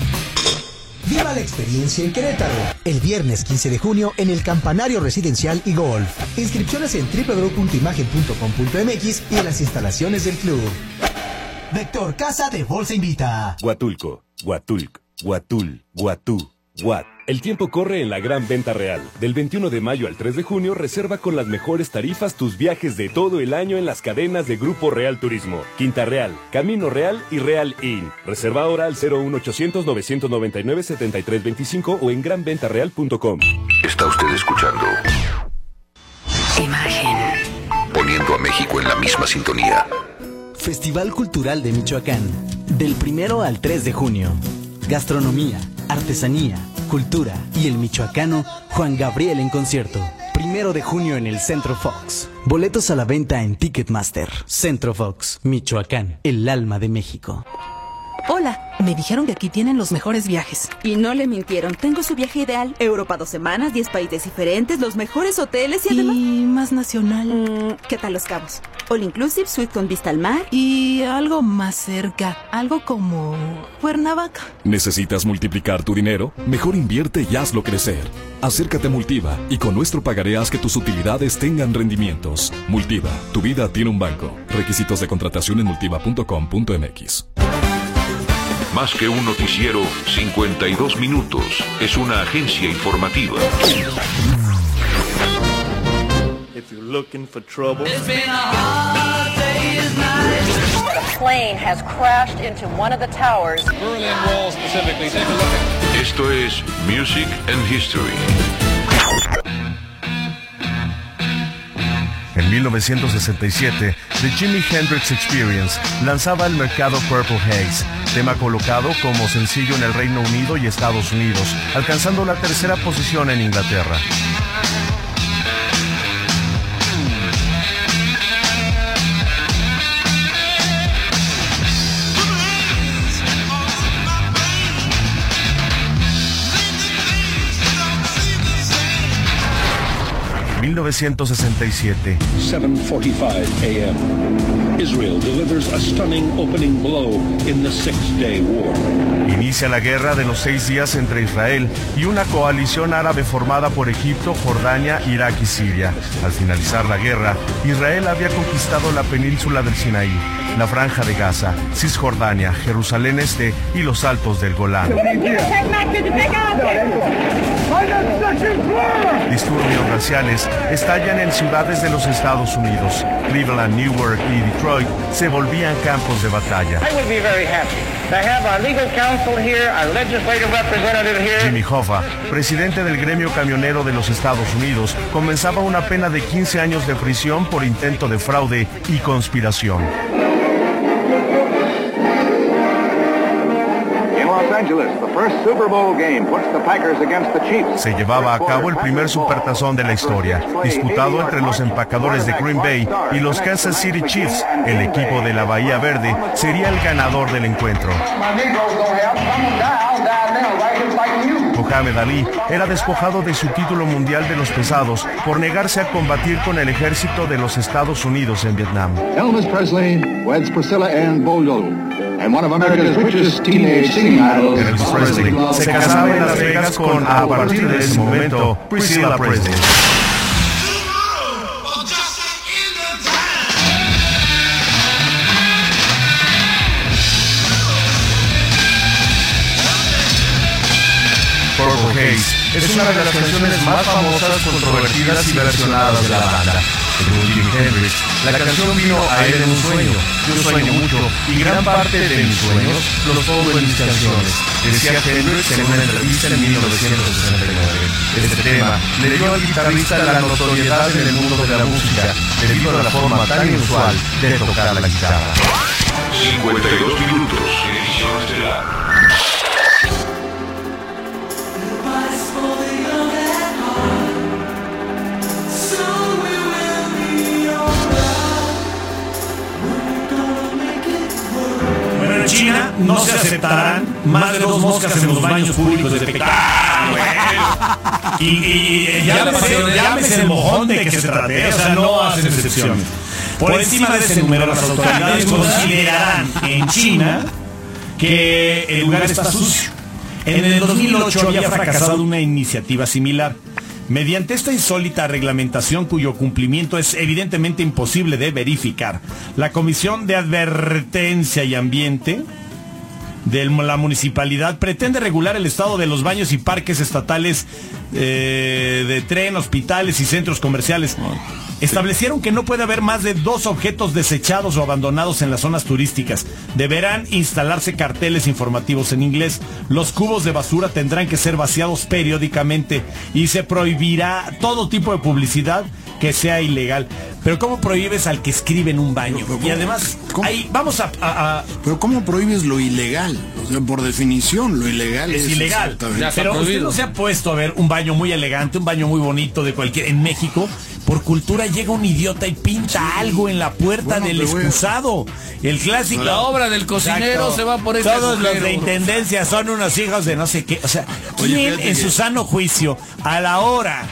Viva la experiencia en Querétaro. El viernes quince de junio en el Campanario Residencial y Golf. Inscripciones en doble u doble u doble u punto imagen punto com punto m x y en las instalaciones del club. Vector Casa de Bolsa invita. Huatulco, Huatulc, Huatul, Huatú, Huat. El tiempo corre en la gran venta real. Del veintiuno de mayo al tres de junio, reserva con las mejores tarifas tus viajes de todo el año en las cadenas de Grupo Real Turismo, Quinta Real, Camino Real y Real Inn. Reserva ahora al cero uno ochocientos novecientos noventa y nueve setenta y tres veinticinco o en gran venta real punto com. Está usted escuchando Imagen. Poniendo a México en la misma sintonía. Festival Cultural de Michoacán. Del primero al tres de junio. Gastronomía, artesanía, cultura y el michoacano Juan Gabriel en concierto. Primero de junio en el Centro Fox. Boletos a la venta en Ticketmaster. Centro Fox, Michoacán, el alma de México. Hola, me dijeron que aquí tienen los mejores viajes. Y no le mintieron, tengo su viaje ideal. Europa dos semanas, diez países diferentes, los mejores hoteles y además... ¿Y más nacional? Mm, ¿Qué tal Los Cabos? All Inclusive, suite con vista al mar. Y algo más cerca, algo como Cuernavaca. ¿Necesitas multiplicar tu dinero? Mejor invierte y hazlo crecer. Acércate a Multiva y con nuestro pagaré haz que tus utilidades tengan rendimientos. Multiva, tu vida tiene un banco. Requisitos de contratación en multiva punto com punto m x. Más que un noticiero, cincuenta y dos minutos. Es una agencia informativa. If you're looking for trouble. It's been a hard day's night. A plane has crashed into one of the towers. Berlin Wall specifically. Take a look at. Esto es Music and History. En mil novecientos sesenta y siete, The Jimi Hendrix Experience lanzaba al mercado Purple Haze, tema colocado como sencillo en el Reino Unido y Estados Unidos, alcanzando la tercera posición en Inglaterra. mil novecientos sesenta y siete. seven forty-five a m Israel delivers a stunning opening blow in the Six-Day War. Inicia la guerra de los seis días entre Israel y una coalición árabe formada por Egipto, Jordania, Irak y Siria. Al finalizar la guerra, Israel había conquistado la península del Sinaí, la Franja de Gaza, Cisjordania, Jerusalén Este y los Altos del Golán. Disturbios raciales estallan en ciudades de los Estados Unidos. Cleveland, Newark y Detroit se volvían campos de batalla. Jimmy Hoffa, presidente del gremio camionero de los Estados Unidos, comenzaba una pena de quince años de prisión por intento de fraude y conspiración. Se llevaba a cabo el primer supertazón de la historia, disputado entre los empacadores de Green Bay y los Kansas City Chiefs. El equipo de la Bahía Verde sería el ganador del encuentro. Muhammad Ali era despojado de su título mundial de los pesados por negarse a combatir con el ejército de los Estados Unidos en Vietnam. Elvis Presley weds Priscilla Ann Bolo, and one of America's richest teenage singing idols. Elvis Presley se casaba en Las Vegas con, a partir de ese momento, Priscilla Presley. Purple Haze es una de las canciones más famosas, controvertidas y versionadas de la banda. Según Jimi Hendrix, la canción vino a él en un sueño. Yo sueño mucho y gran parte de mis sueños los pongo en mis canciones, decía Hendrix en una entrevista en mil novecientos sesenta y nueve. Este tema le dio al guitarrista la notoriedad en el mundo de la música debido a la forma tan inusual de tocar la guitarra. cincuenta y dos minutos, edición estelar. En China no se aceptarán más de dos moscas en los baños públicos de Pekín. Y, y, y llámese, llámese el mojón de que se trate, o sea, no hacen excepciones. Por encima de ese número, las autoridades considerarán en China que el lugar está sucio. En el dos mil ocho había fracasado una iniciativa similar. Mediante esta insólita reglamentación, cuyo cumplimiento es evidentemente imposible de verificar, la Comisión de Advertencia y Ambiente de la municipalidad pretende regular el estado de los baños y parques estatales eh, de tren, hospitales y centros comerciales. Establecieron que no puede haber más de dos objetos desechados o abandonados en las zonas turísticas. Deberán instalarse carteles informativos en inglés. Los cubos de basura tendrán que ser vaciados periódicamente y se prohibirá todo tipo de publicidad que sea ilegal. Pero ¿cómo prohíbes al que escribe en un baño? Pero, y además, ahí vamos a, a, a... Pero ¿cómo prohíbes lo ilegal? O sea, por definición, lo ilegal es... Es ilegal. Pero usted no se ha puesto a ver un baño muy elegante, un baño muy bonito de cualquier... En México, por cultura llega un idiota y pinta sí. algo en la puerta bueno, del excusado. El clásico... La obra del cocinero Exacto. se va por ese Todos agujero. Los de intendencia son unos hijos de no sé qué. O sea, ¿quién en su sano juicio, a la hora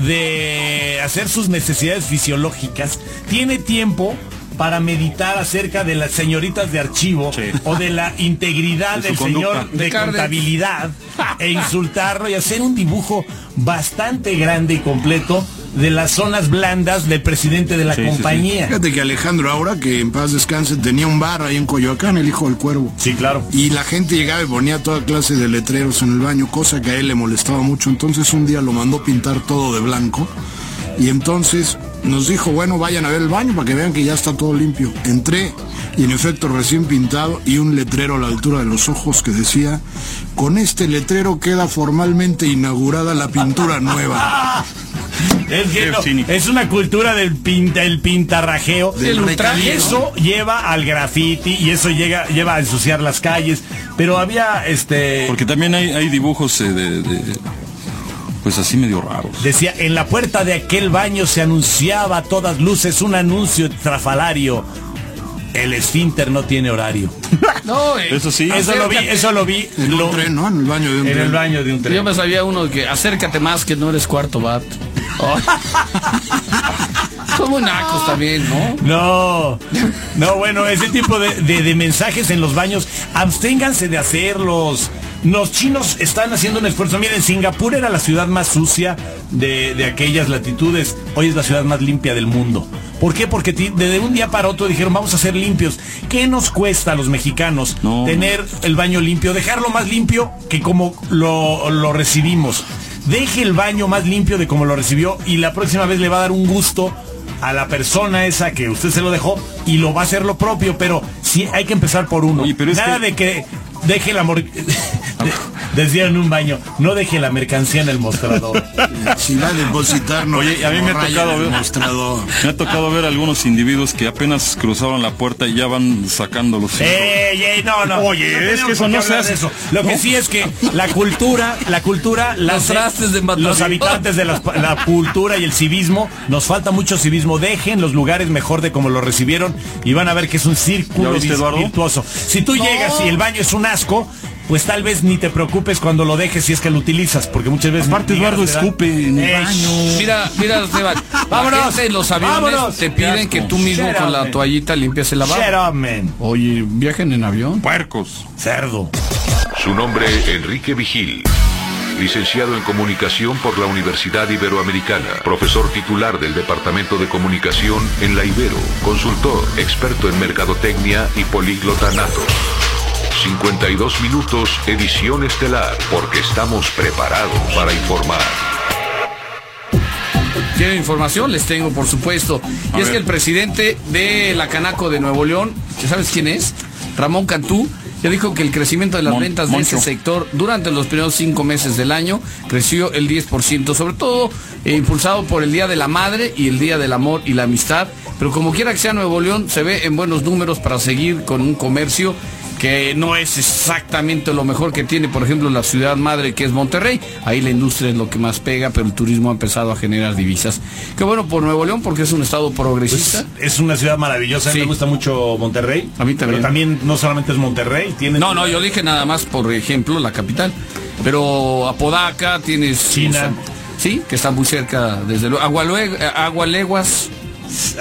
de hacer sus necesidades fisiológicas, tiene tiempo para meditar acerca de las señoritas de archivo sí. o de la integridad de del señor de, de contabilidad e insultarlo y hacer un dibujo bastante grande y completo de las zonas blandas del presidente de la sí, compañía? Sí, sí. Fíjate que Alejandro Aura, que en paz descanse, tenía un bar ahí en Coyoacán, el hijo del cuervo. Sí, claro. Y la gente llegaba y ponía toda clase de letreros en el baño, cosa que a él le molestaba mucho. Entonces un día lo mandó pintar todo de blanco. Y entonces nos dijo, bueno, vayan a ver el baño para que vean que ya está todo limpio. Entré y en efecto recién pintado y un letrero a la altura de los ojos que decía, con este letrero queda formalmente inaugurada la pintura nueva. Es, que no, es una cultura del, pinta, del pintarrajeo, del y eso lleva al graffiti y eso llega, lleva a ensuciar las calles. Pero había este... Porque también hay, hay dibujos eh, de... de... pues así medio raros. Decía, en la puerta de aquel baño se anunciaba a todas luces un anuncio estrafalario. El esfínter no tiene horario. No, eh, eso sí. Eso lo vi, eso lo vi. En lo, un tren, ¿no? En el baño de un en tren. el baño de un tren. Yo me sabía uno que acércate más que no eres cuarto bat. Oh. Son muy nacos también, ¿no? No, no, bueno, ese tipo de, de, de mensajes en los baños, absténganse de hacerlos. Los chinos están haciendo un esfuerzo. Miren, Singapur era la ciudad más sucia de, de aquellas latitudes. Hoy es la ciudad más limpia del mundo. ¿Por qué? Porque desde un día para otro dijeron, vamos a ser limpios. ¿Qué nos cuesta a los mexicanos no. tener el baño limpio? Dejarlo más limpio que como lo, lo recibimos. Deje el baño más limpio de como lo recibió y la próxima vez le va a dar un gusto a la persona esa que usted se lo dejó y lo va a hacer lo propio, pero sí hay que empezar por uno. Oye, pero Nada es que... de que deje la mor... Decía en un baño, no deje la mercancía en el mostrador. Si va a depositar, no. Oye, a mí me ha tocado ver, mostrador. me ha tocado ver algunos individuos que apenas cruzaron la puerta y ya van sacando los hijos. ¡Ey, ey! No, no. Oye, no es que eso no se hace. Eso. Lo ¿no? que sí es que la cultura, la cultura, los trastes de los habitantes de la, la cultura y el civismo, nos falta mucho civismo. Dejen los lugares mejor de como lo recibieron y van a ver que es un círculo virtuoso. Si tú no. llegas y el baño es un asco, pues tal vez ni te preocupes cuando lo dejes si es que lo utilizas, porque muchas veces... Aparte Eduardo escupe en el baño. Mira, mira, Esteban, vámonos. En los aviones vámonos. Te piden que tú mismo Shut con up, la man. toallita limpies el lavabo. Shut up, man. Oye, viajen en avión. Puercos. Cerdo. Su nombre, Enrique Vigil. Licenciado en Comunicación por la Universidad Iberoamericana, profesor titular del Departamento de Comunicación en la Ibero, consultor, experto en mercadotecnia y políglota nato. cincuenta y dos minutos, edición estelar, porque estamos preparados para informar. ¿Quieren información? Les tengo, por supuesto. Y A es ver. que el presidente de la Canaco de Nuevo León, ¿sabes quién es? Ramón Cantú, ya dijo que el crecimiento de las Mon, ventas de Moncho. ese sector durante los primeros cinco meses del año creció el diez por ciento, sobre todo eh, impulsado por el Día de la Madre y el Día del Amor y la Amistad. Pero como quiera que sea, Nuevo León se ve en buenos números para seguir con un comercio que no es exactamente lo mejor que tiene, por ejemplo, la ciudad madre, que es Monterrey. Ahí la industria es lo que más pega, pero el turismo ha empezado a generar divisas. Qué bueno por Nuevo León, porque es un estado progresista. Pues es una ciudad maravillosa, sí. Me gusta mucho Monterrey. A mí también. Pero también no solamente es Monterrey. Tiene no, no, yo dije nada más, por ejemplo, la capital. Pero Apodaca, tienes... China. O sea, sí, que está muy cerca, desde luego. Agualue- Agualeguas... Es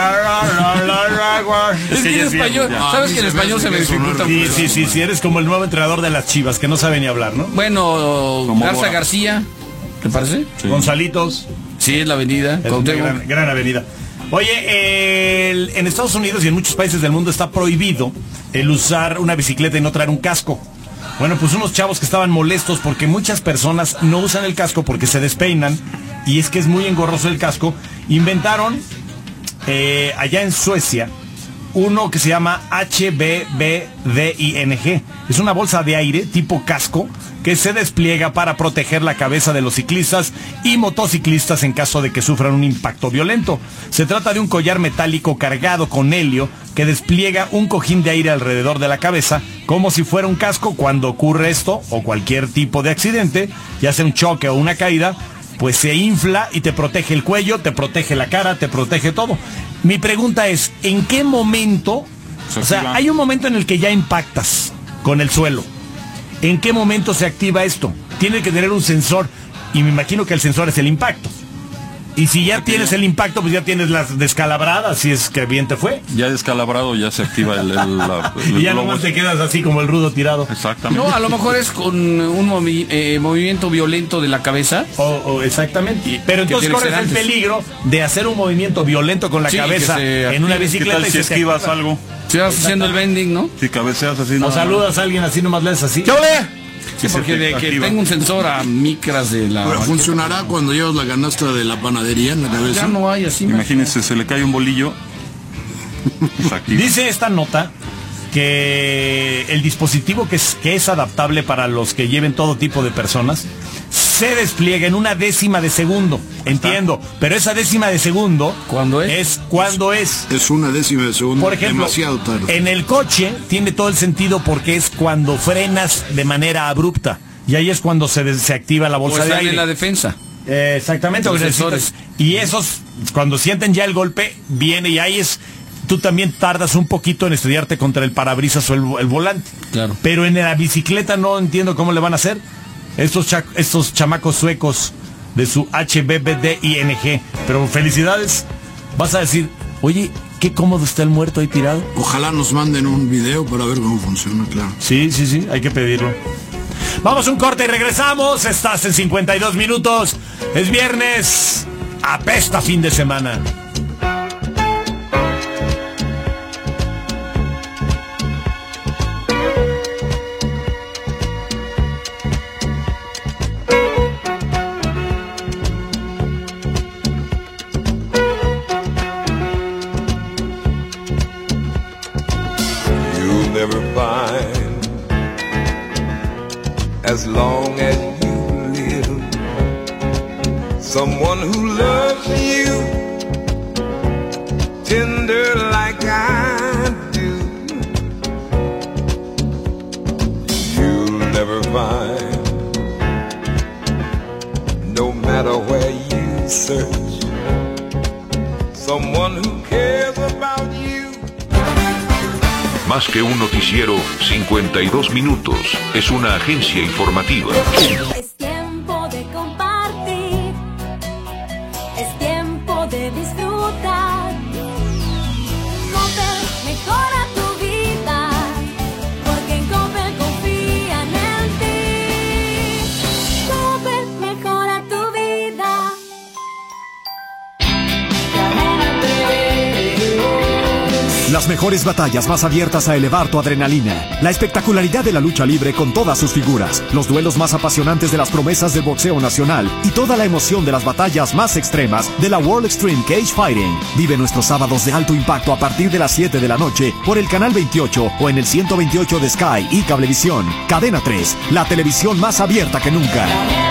que en español, ya. ¿Sabes que en español se me dificulta sí, mucho? Sí, sí, sí, eres como el nuevo entrenador de las Chivas, que no sabe ni hablar, ¿no? Bueno, como Garza Bora. García, ¿te parece? Sí. Gonzalitos. Sí, es la avenida. Es una gran, gran avenida. Oye, el, en Estados Unidos y en muchos países del mundo está prohibido el usar una bicicleta y no traer un casco. Bueno, pues unos chavos que estaban molestos porque muchas personas no usan el casco porque se despeinan, y es que es muy engorroso el casco, inventaron... Eh, allá en Suecia, uno que se llama H B B D I N G. Es una bolsa de aire tipo casco que se despliega para proteger la cabeza de los ciclistas y motociclistas en caso de que sufran un impacto violento. Se trata de un collar metálico cargado con helio que despliega un cojín de aire alrededor de la cabeza como si fuera un casco. Cuando ocurre esto o cualquier tipo de accidente, ya sea un choque o una caída, pues se infla y te protege el cuello, te protege la cara, te protege todo. Mi pregunta es, ¿en qué momento? O sea, hay un momento en el que ya impactas con el suelo. ¿En qué momento se activa esto? Tiene que tener un sensor, y me imagino que el sensor es el impacto. Y si ya tienes el impacto, pues ya tienes las descalabradas, si es que bien te fue. Ya descalabrado, ya se activa el... el, la, el y ya nomás te quedas así como el rudo tirado. Exactamente. No, a lo mejor es con un movi eh, movimiento violento de la cabeza. O, o exactamente. Y, Pero entonces corres el peligro de hacer un movimiento violento con la sí, cabeza en una bicicleta. ¿Qué tal si y esquivas algo? Si vas haciendo el bending, ¿no? Si cabeceas así. O no, saludas no. a alguien así, nomás le haces así. ¿Qué ole? Sí, porque de que tengo un sensor a micras de la... Pero funcionará cuando llevas la canasta de la panadería en la cabeza. Ya no hay así. Imagínense, se le cae un bolillo. Dice esta nota que el dispositivo que es, que es adaptable para los que lleven todo tipo de personas se despliega en una décima de segundo. Entiendo, pero esa décima de segundo ¿cuándo es? Es cuando es. Es una décima de segundo. Por ejemplo, demasiado tarde. En el coche tiene todo el sentido porque es cuando frenas de manera abrupta y ahí es cuando se, se activa la bolsa o de aire. En la defensa. Eh, exactamente. Y esos cuando sienten ya el golpe viene y ahí es. Tú también tardas un poquito en estrellarte contra el parabrisas o el, el volante. Claro. Pero en la bicicleta no entiendo cómo le van a hacer. Estos, cha estos chamacos suecos de su H B B D I N G. Pero felicidades. Vas a decir, oye, qué cómodo está el muerto ahí tirado. Ojalá nos manden un video para ver cómo funciona, claro. Sí, sí, sí, hay que pedirlo. Vamos a un corte y regresamos. Estás en cincuenta y dos minutos. Es viernes. Apesta fin de semana. long as you live. Someone who loves you tender like I do. You'll never find, no matter where you search, someone who cares about you. Más que un noticiero, cincuenta y dos minutos es una agencia informativa. Es tiempo de compartir, es tiempo de disfrutar. Coppel mejora tu vida, porque en Coppel confían en ti. Coppel mejora tu vida. Las mejores batallas más abiertas a elevar tu adrenalina. La espectacularidad de la lucha libre con todas sus figuras. Los duelos más apasionantes de las promesas del boxeo nacional. Y toda la emoción de las batallas más extremas de la World Extreme Cage Fighting. Vive nuestros sábados de alto impacto a partir de las siete de la noche por el canal veintiocho o en el ciento veintiocho de Sky y Cablevisión. Cadena tres, la televisión más abierta que nunca.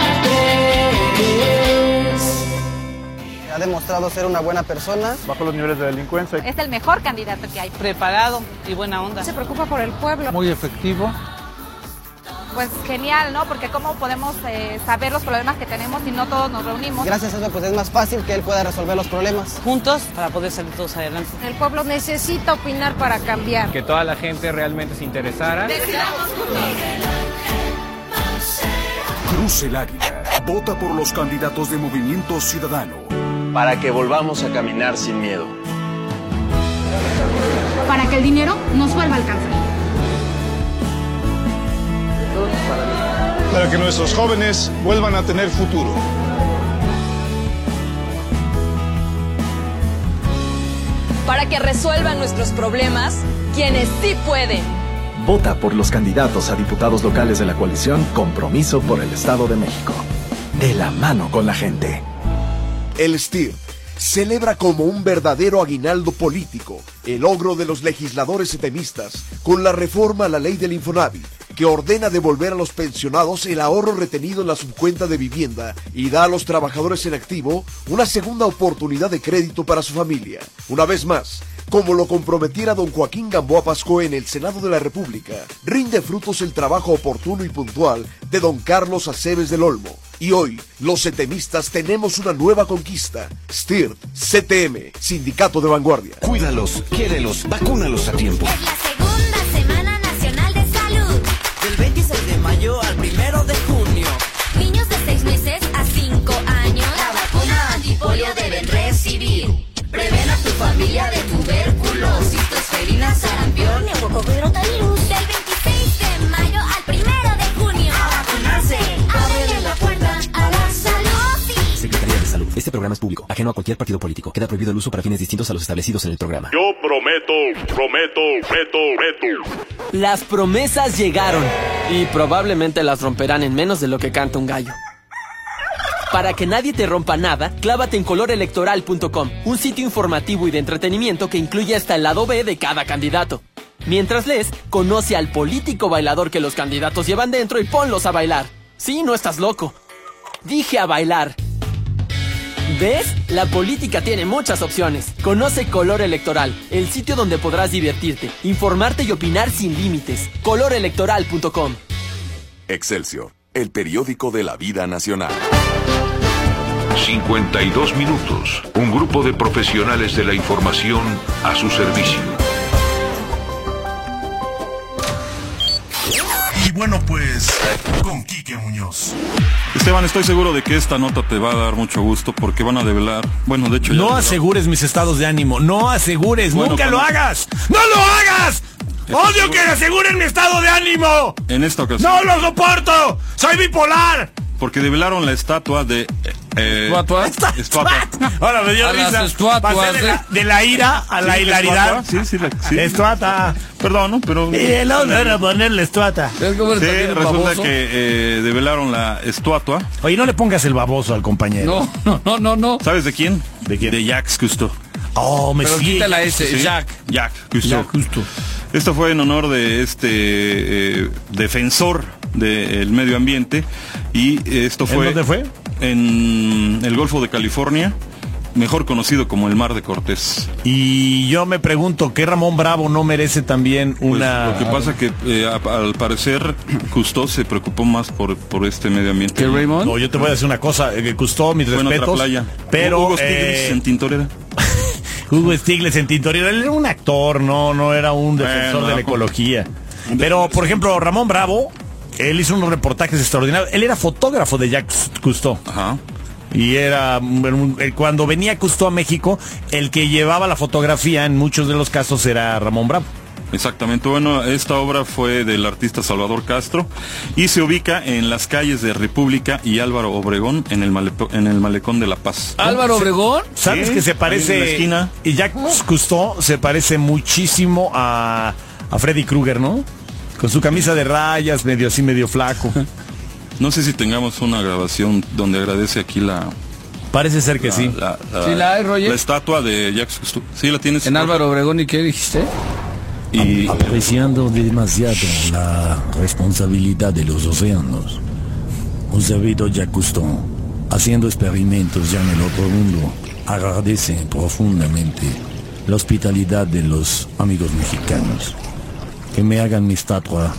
Ha demostrado ser una buena persona. Bajo los niveles de delincuencia. Es el mejor candidato que hay. Preparado y buena onda. Se preocupa por el pueblo. Muy efectivo. Pues genial, ¿no? Porque cómo podemos eh, saber los problemas que tenemos si no todos nos reunimos. Gracias a eso pues es más fácil que él pueda resolver los problemas. Juntos para poder salir todos adelante. El pueblo necesita opinar para cambiar. Que toda la gente realmente se interesara. Cruce el águila. Vota por los candidatos de Movimiento Ciudadano. Para que volvamos a caminar sin miedo. Para que el dinero nos vuelva a alcanzar. Para que nuestros jóvenes vuelvan a tener futuro. Para que resuelvan nuestros problemas quienes sí pueden. Vota por los candidatos a diputados locales de la coalición Compromiso por el Estado de México. De la mano con la gente. El S T I R celebra como un verdadero aguinaldo político el logro de los legisladores setemistas con la reforma a la ley del Infonavit, que ordena devolver a los pensionados el ahorro retenido en la subcuenta de vivienda y da a los trabajadores en activo una segunda oportunidad de crédito para su familia. Una vez más, como lo comprometiera don Joaquín Gamboa Pascoe en el Senado de la República, rinde frutos el trabajo oportuno y puntual de don Carlos Aceves del Olmo. Y hoy, los setemistas tenemos una nueva conquista. S T I R, C T M, Sindicato de Vanguardia. Cuídalos, quiérelos, vacúnalos a tiempo. Es la segunda Semana Nacional de Salud. Del veintiséis de mayo al primero de junio. Niños de seis meses a cinco años. La vacuna antipolio deben recibir. Preven a tu familia de tuberculosis, tosferina, sarampión, neumocovirus. Del veintiséis de mayo al primero de junio. A vacunarse. Ábrele la puerta a la salud. Secretaría de Salud. Este programa es público, ajeno a cualquier partido político. Queda prohibido el uso para fines distintos a los establecidos en el programa. Yo prometo, prometo, prometo, prometo. Las promesas llegaron y probablemente las romperán en menos de lo que canta un gallo. Para que nadie te rompa nada, clávate en color electoral punto com, un sitio informativo y de entretenimiento que incluye hasta el lado B de cada candidato. Mientras lees, conoce al político bailador que los candidatos llevan dentro y ponlos a bailar. Sí, no estás loco. Dije a bailar. ¿Ves? La política tiene muchas opciones. Conoce Color Electoral, el sitio donde podrás divertirte, informarte y opinar sin límites. color electoral punto com. Excelsior, el periódico de la vida nacional. cincuenta y dos minutos. Un grupo de profesionales de la información a su servicio. Y bueno, pues, con Quique Muñoz. Esteban, estoy seguro de que esta nota te va a dar mucho gusto porque van a develar. Bueno, de hecho ya No asegures mis estados de ánimo. No asegures. Bueno, ¡Nunca cuando... lo hagas! ¡No lo hagas! ¡Odio que aseguren mi estado de ánimo! En esta ocasión. ¡No lo soporto! ¡Soy bipolar! Porque develaron la estatua de... Eh, ¿Estatua? Estatua. Ahora me dio A risa. las estatuas, Pasé de, la, de la ira a la ¿Sí, hilaridad. Sí, sí, la, sí. Estuata. Perdón, ¿no? Pero... Y el otro era ponerle estuata. Sí, resulta que eh, develaron la estatua. Oye, no le pongas el baboso al compañero. No, no, no, no, no. ¿Sabes de quién? ¿De quién? De Jacques Cousteau. Oh, me Pero sigue. quita la S, ¿Sí? Jacques. Jacques Cousteau. Jacques Cousteau. Esto fue en honor de este eh, defensor del medio ambiente, y esto fue... ¿En dónde fue? En el Golfo de California, mejor conocido como el Mar de Cortés. Y yo me pregunto, ¿qué Ramón Bravo no merece también una...? Pues, lo que pasa que eh, a, al parecer Cousteau se preocupó más por, por este medio ambiente. ¿Qué, Raymond? No, yo te voy a decir una cosa, eh, Cousteau, mis fue respetos, en otra playa. pero... Hugo Stiglitz eh, en Tintorera. Hugo Stiglitz en Tintorera, él era un actor, no, no era un defensor bueno, de la ecología. Pero, por ejemplo, Ramón Bravo, él hizo unos reportajes extraordinarios, él era fotógrafo de Jacques Cousteau. Ajá. Y era, cuando venía Cousteau a México, el que llevaba la fotografía en muchos de los casos era Ramón Bravo. Exactamente, bueno, esta obra fue del artista Salvador Castro y se ubica en las calles de República y Álvaro Obregón en el, male, en el Malecón de La Paz. ¿Álvaro Obregón? ¿Sabes sí, que se parece? en la esquina. Y Jacques Cousteau se parece muchísimo a, a Freddy Krueger, ¿no? Con su camisa de rayas, medio así, medio flaco. No sé si tengamos una grabación donde agradece aquí la... Parece ser que la, sí. La, la, ¿Sí la hay, Roger? La estatua de Jacques Cousteau. ¿Sí la tienes? ¿En Álvaro Obregón y qué dijiste? Y... Apreciando demasiado la responsabilidad de los océanos, observado Jacques Cousteau haciendo experimentos ya en el otro mundo, agradece profundamente la hospitalidad de los amigos mexicanos. Que me hagan mi estatua,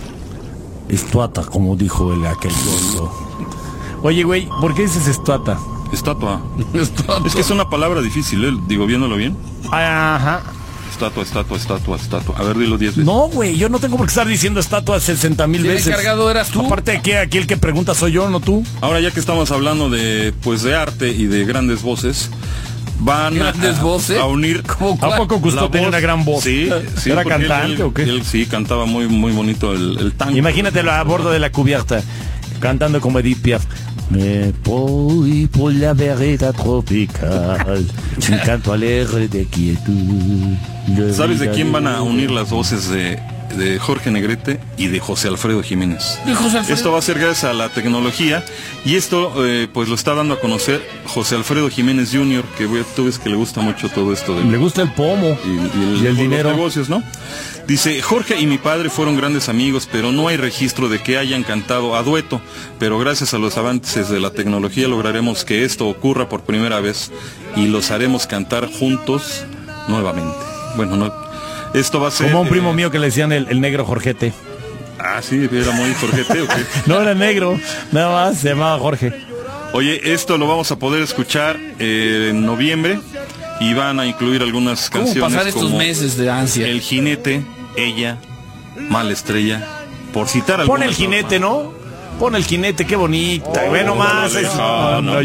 estuata, como dijo el aquel gordo. Oye, güey, ¿por qué dices estuata? Estatua. Estatua. Es que es una palabra difícil, ¿eh? Digo, viéndolo bien. Ajá. Estatua, estatua, estatua, estatua. A ver, dilo diez veces. No, güey, yo no tengo por qué estar diciendo estatua sesenta mil veces. ¿El encargado eras tú? Aparte de que aquí el que pregunta soy yo, no tú. Ahora, ya que estamos hablando de, pues, de arte y de grandes voces, van ¿Grandes a, voces? a unir... ¿A poco Cousteau tenía una gran voz? Sí, sí. ¿Era porque cantante él, o qué? Él sí, cantaba muy, muy bonito el, el tango. Imagínatelo a bordo de la cubierta, cantando como Edith Piaf. Me voy por la vereda tropical, un canto alegre de quietud. ¿Sabes de quién van a unir las voces de, de Jorge Negrete y de José Alfredo Jiménez? ¿De José Alfredo? Esto va a ser gracias a la tecnología y esto eh, pues lo está dando a conocer José Alfredo Jiménez junior, que voy a, tú ves que le gusta mucho todo esto. De, le gusta el pomo y, y el, y el dinero. Los negocios, ¿no? Dice, Jorge y mi padre fueron grandes amigos, pero no hay registro de que hayan cantado a dueto. Pero gracias a los avances de la tecnología lograremos que esto ocurra por primera vez y los haremos cantar juntos nuevamente. Bueno, no, esto va a ser... Como a un primo eh, mío que le decían el, el negro Jorgete. Ah, sí, era muy Jorgete, ¿o qué? No era negro, nada más, se llamaba Jorge. Oye, esto lo vamos a poder escuchar eh, en noviembre y van a incluir algunas ¿Cómo canciones pasar estos como meses de ansia? El Jinete, Ella, Mala Estrella, por citar algunas. Pon el jinete, ¿no? Pon el jinete, qué bonita. Oh, bueno, más. Es... no, no,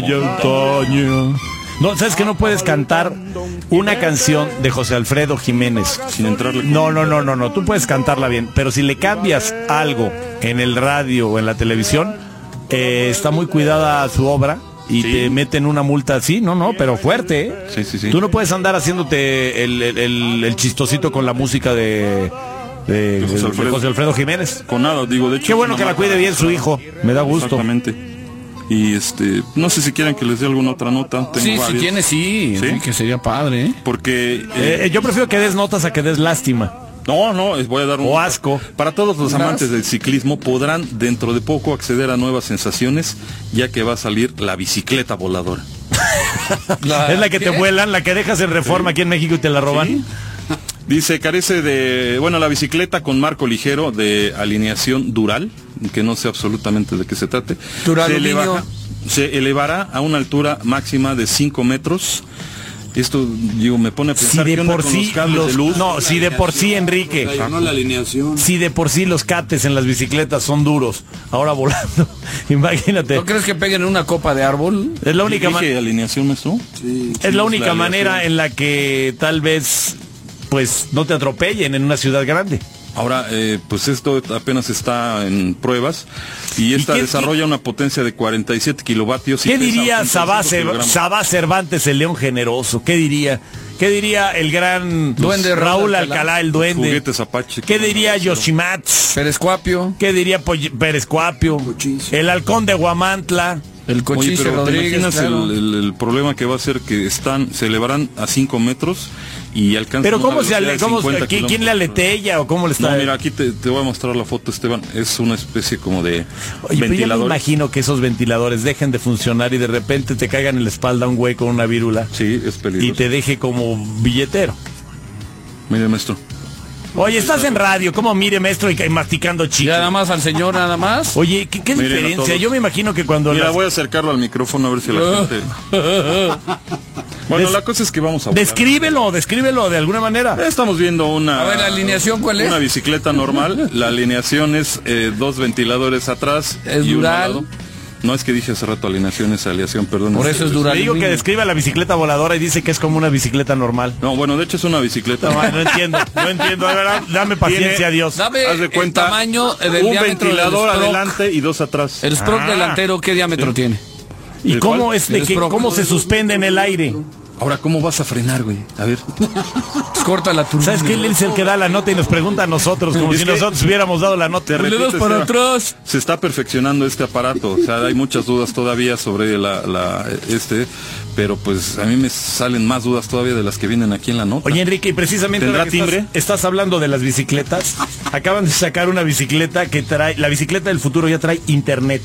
no. No, ¿sabes que no puedes cantar una canción de José Alfredo Jiménez sin entrarle? No, no, no, no, no. Tú puedes cantarla bien, pero si le cambias algo en el radio o en la televisión, eh, está muy cuidada su obra. Y sí. Te meten una multa así, no, no, pero fuerte, ¿eh? Sí, sí, sí. Tú no puedes andar haciéndote el, el, el, el chistosito con la música de, de, de, José, Alfredo. de José Alfredo Jiménez. Con nada, digo, de hecho. Qué bueno que la cuide bien su hijo, me da gusto. Exactamente. Y este, no sé si quieren que les dé alguna otra nota. Tengo sí, varias. si tiene, sí, sí, que sería padre, ¿eh? Porque... Eh, eh, yo prefiero que des notas a que des lástima. No, no, voy a dar un... O asco. Para todos los amantes del ciclismo podrán dentro de poco acceder a nuevas sensaciones, ya que va a salir la bicicleta voladora. la, es la que ¿qué? Te vuelan, la que dejas en Reforma sí. Aquí en México y te la roban. ¿Sí? Dice, carece de... Bueno, la bicicleta con marco ligero de alineación Dural, que no sé absolutamente de qué se trate. Dural, se, eleva, se elevará a una altura máxima de cinco metros. Esto, digo, me pone a pensar si de por sí los los, de luz. No, si de por sí, Enrique, no la alineación. Si de por sí los cates en las bicicletas son duros, ahora volando, imagínate. ¿No crees que peguen en una copa de árbol? Es la única manera. alineación, maestro? Sí, es sí, la única la manera en la que tal vez, pues, no te atropellen en una ciudad grande. Ahora, eh, pues esto apenas está en pruebas y esta ¿Y desarrolla qué? una potencia de cuarenta y siete kilovatios. ¿Qué diría Sabá Cervantes, el león generoso? ¿Qué diría? ¿Qué diría el gran duende Raúl Alcalá, Alcalá el duende? Juguetes Apache. ¿Qué diría Yoshimatsu? Perescuapio. ¿Qué diría Perescuapio? El halcón de Huamantla. El Cochise Oye, pero Rodríguez, ¿te imaginas claro. el, el, el problema que va a ser que están, se elevarán a cinco metros y alcanzan Pero una ¿cómo se ale, velocidad de cómo, cincuenta ¿quién, ¿quién le kilómetros? aletea o cómo le está? No, mira, aquí te, te voy a mostrar la foto, Esteban. Es una especie como de Oye, pero yo me ventilador. imagino que esos ventiladores dejen de funcionar y de repente te caigan en la espalda un güey con una vírula. Sí, es peligroso. Y te deje como billetero. Mire, maestro. Oye, estás en radio, ¿cómo mire, maestro? Y masticando chicle. Ya nada más al señor, nada más. Oye, ¿qué, qué Miren a diferencia? todos. Yo me imagino que cuando... Mira, las- voy a acercarlo al micrófono a ver si la gente... Bueno, Des- la cosa es que vamos a volar. Descríbelo, descríbelo de alguna manera. Estamos viendo una... A ver, ¿la alineación cuál es? Una bicicleta normal. La alineación es eh, dos ventiladores atrás ¿Es y uno Dural? al lado. No, es que dije hace rato alineación, es aleación, perdón. Por eso es Dural. Le digo que describa la bicicleta voladora y dice que es como una bicicleta normal. No, bueno, de hecho es una bicicleta. No, no entiendo, no entiendo. A ver, dame paciencia, Tiene- Dios. Dame Haz de el cuenta, tamaño eh, del un diámetro ventilador del sprock. adelante y dos atrás. El sprock Ah. delantero, ¿qué diámetro tiene? ¿Y ¿El cómo cuál? es de El que sprock. cómo se suspende en el aire? Ahora, ¿cómo vas a frenar, güey? A ver. Corta la turbina. ¿Sabes qué? Él es el que da la nota y nos pregunta a nosotros, como Es si que- nosotros hubiéramos dado la nota. Te Le das repito, para Esteban, atrás. se está perfeccionando este aparato, o sea, hay muchas dudas todavía sobre la, la este, pero pues a mí me salen más dudas todavía de las que vienen aquí en la nota. Oye, Enrique, y precisamente ¿Tendrá ahora que estás, timbre? estás hablando de las bicicletas, acaban de sacar una bicicleta que trae, la bicicleta del futuro ya trae internet.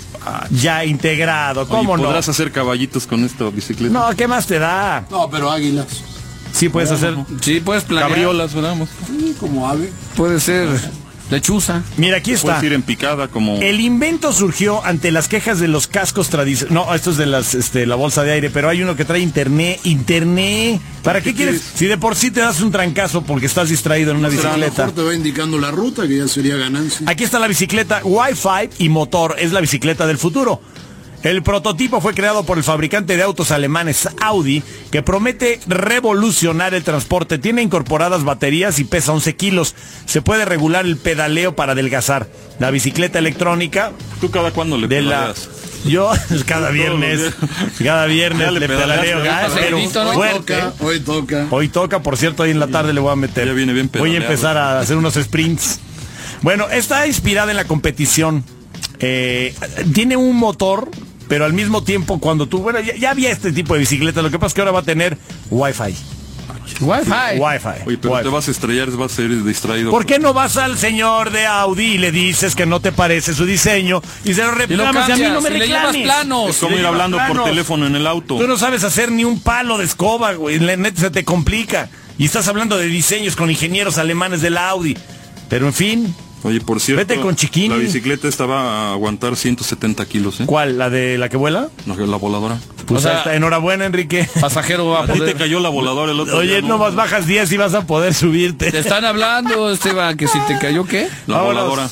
Ya integrado, ¿cómo Oye, no? ¿podrás hacer caballitos con esta bicicleta? No, ¿qué más te da? No, pero águilas. Sí puedes hacer. Sí, puedes planear. Cabriolas, ¿verdad? Sí, como ave. Puede ser lechuza. Mira, aquí está. Puedes ir en picada como... El invento surgió ante las quejas de los cascos tradicionales. No, esto es de las, este, la bolsa de aire, pero hay uno que trae internet. Internet. ¿Para qué, ¿Qué quieres? quieres? Si de por sí te das un trancazo porque estás distraído en una A lo bicicleta. mejor te va indicando la ruta, que ya sería ganancia. Aquí está la bicicleta Wi-Fi y motor. Es la bicicleta del futuro. El prototipo fue creado por el fabricante de autos alemanes Audi, que promete revolucionar el transporte. Tiene incorporadas baterías y pesa once kilos. Se puede regular el pedaleo para adelgazar. La bicicleta electrónica ¿Tú cada cuándo le de la... pedaleas? Yo cada viernes, cada viernes Ya le le pedaleas, pedaleo, ¿verdad? gas, pero Pedalito, ¿no? Hoy fuerte. toca, hoy toca. Hoy toca, por cierto, hoy en la tarde le voy a meter. Ya viene bien Voy a pedaleado. empezar a hacer unos sprints. Bueno, está inspirada en la competición. Eh, tiene un motor, pero al mismo tiempo cuando tú... Bueno, ya, ya había este tipo de bicicleta, lo que pasa es que ahora va a tener Wi-Fi. Wi-Fi. Wi-Fi. Oye, pero Wi-Fi. te vas a estrellar, vas a ser distraído. ¿Por qué no vas al señor de Audi y le dices que no te parece su diseño y se lo Y lo reclamas y a mí no cambias, me y le llevas reclames? planos. Es como Le ir llevas hablando por planos. teléfono en el auto. Tú no sabes hacer ni un palo de escoba, güey. La neta se te complica. Y estás hablando de diseños con ingenieros alemanes de la Audi. Pero en fin, Oye, por cierto, Vete con Chiquini. la bicicleta esta va a aguantar ciento setenta kilos, ¿eh? ¿cuál? ¿La de la que vuela? No, la voladora. Pues O sea, ahí está. Enhorabuena, Enrique. Pasajero va a A ti te poder. cayó la voladora el otro Oye, día, no más bajas diez y vas a poder subirte. Te están hablando, Esteban, que si te cayó, ¿qué? La Vámonos. voladora.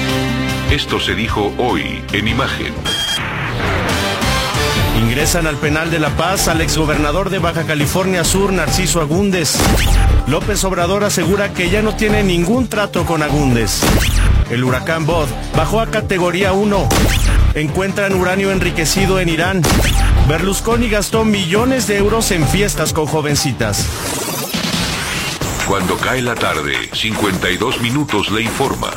Esto se dijo hoy en Imagen. Ingresan al penal de La Paz al exgobernador de Baja California Sur, Narciso Agúndez. López Obrador asegura que ya no tiene ningún trato con Agúndez. El huracán Bod bajó a categoría uno. Encuentran uranio enriquecido en Irán. Berlusconi gastó millones de euros en fiestas con jovencitas. Cuando cae la tarde, cincuenta y dos minutos le informa.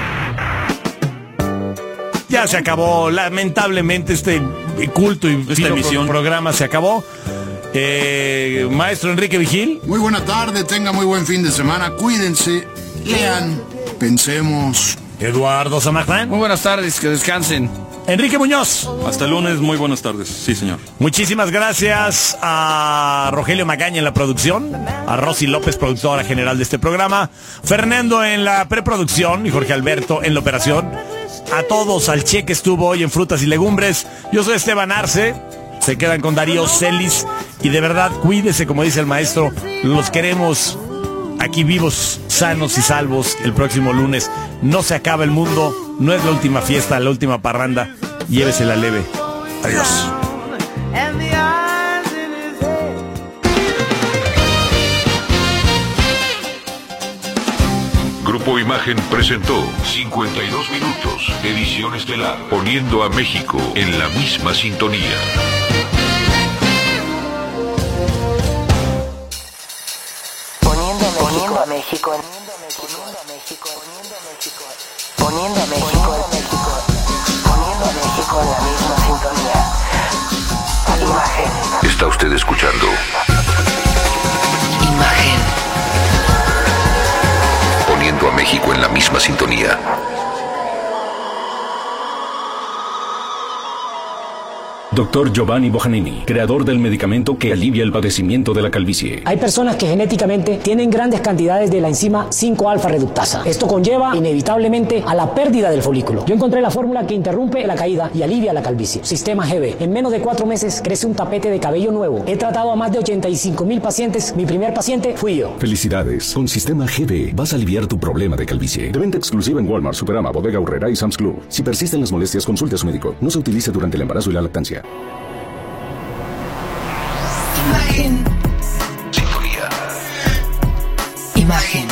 Ya se acabó, lamentablemente, este culto y Esta fino emisión. programa se acabó. Eh, maestro Enrique Vigil. Muy buena tarde, tenga muy buen fin de semana. Cuídense, lean, pensemos. Eduardo Zamaglán. Muy buenas tardes, que descansen. Enrique Muñoz. Hasta el lunes, muy buenas tardes. Sí, señor. Muchísimas gracias a Rogelio Magaña en la producción, a Rosy López, productora general de este programa, Fernando en la preproducción y Jorge Alberto en la operación. A todos, al Che que estuvo hoy en Frutas y Legumbres. Yo soy Esteban Arce. Se quedan con Darío Celis. Y de verdad, cuídese, como dice el maestro. Los queremos aquí vivos, sanos y salvos el próximo lunes. No se acaba el mundo. No es la última fiesta, la última parranda. Llévesela leve. Adiós. Grupo Imagen presentó cincuenta y dos minutos, edición estelar, poniendo a México en la misma sintonía. Poniendo a México, poniendo a México, poniendo a México, poniendo a México, poniendo a México, poniendo a México en la misma sintonía. Está usted escuchando Imagen. Poniendo a México en la misma sintonía. Doctor Giovanni Bojanini, creador del medicamento que alivia el padecimiento de la calvicie. Hay personas que genéticamente tienen grandes cantidades de la enzima cinco alfa reductasa. Esto conlleva inevitablemente a la pérdida del folículo. Yo encontré la fórmula que interrumpe la caída y alivia la calvicie. Sistema G B. En menos de cuatro meses crece un tapete de cabello nuevo. He tratado a más de ochenta y cinco mil pacientes. Mi primer paciente fui yo. Felicidades. Con Sistema G B vas a aliviar tu problema de calvicie. De venta exclusiva en Walmart, Superama, Bodega Aurrera y Sam's Club. Si persisten las molestias, consulte a su médico. No se utilice durante el embarazo y la lactancia. Imagen. Sintonía. Imagen.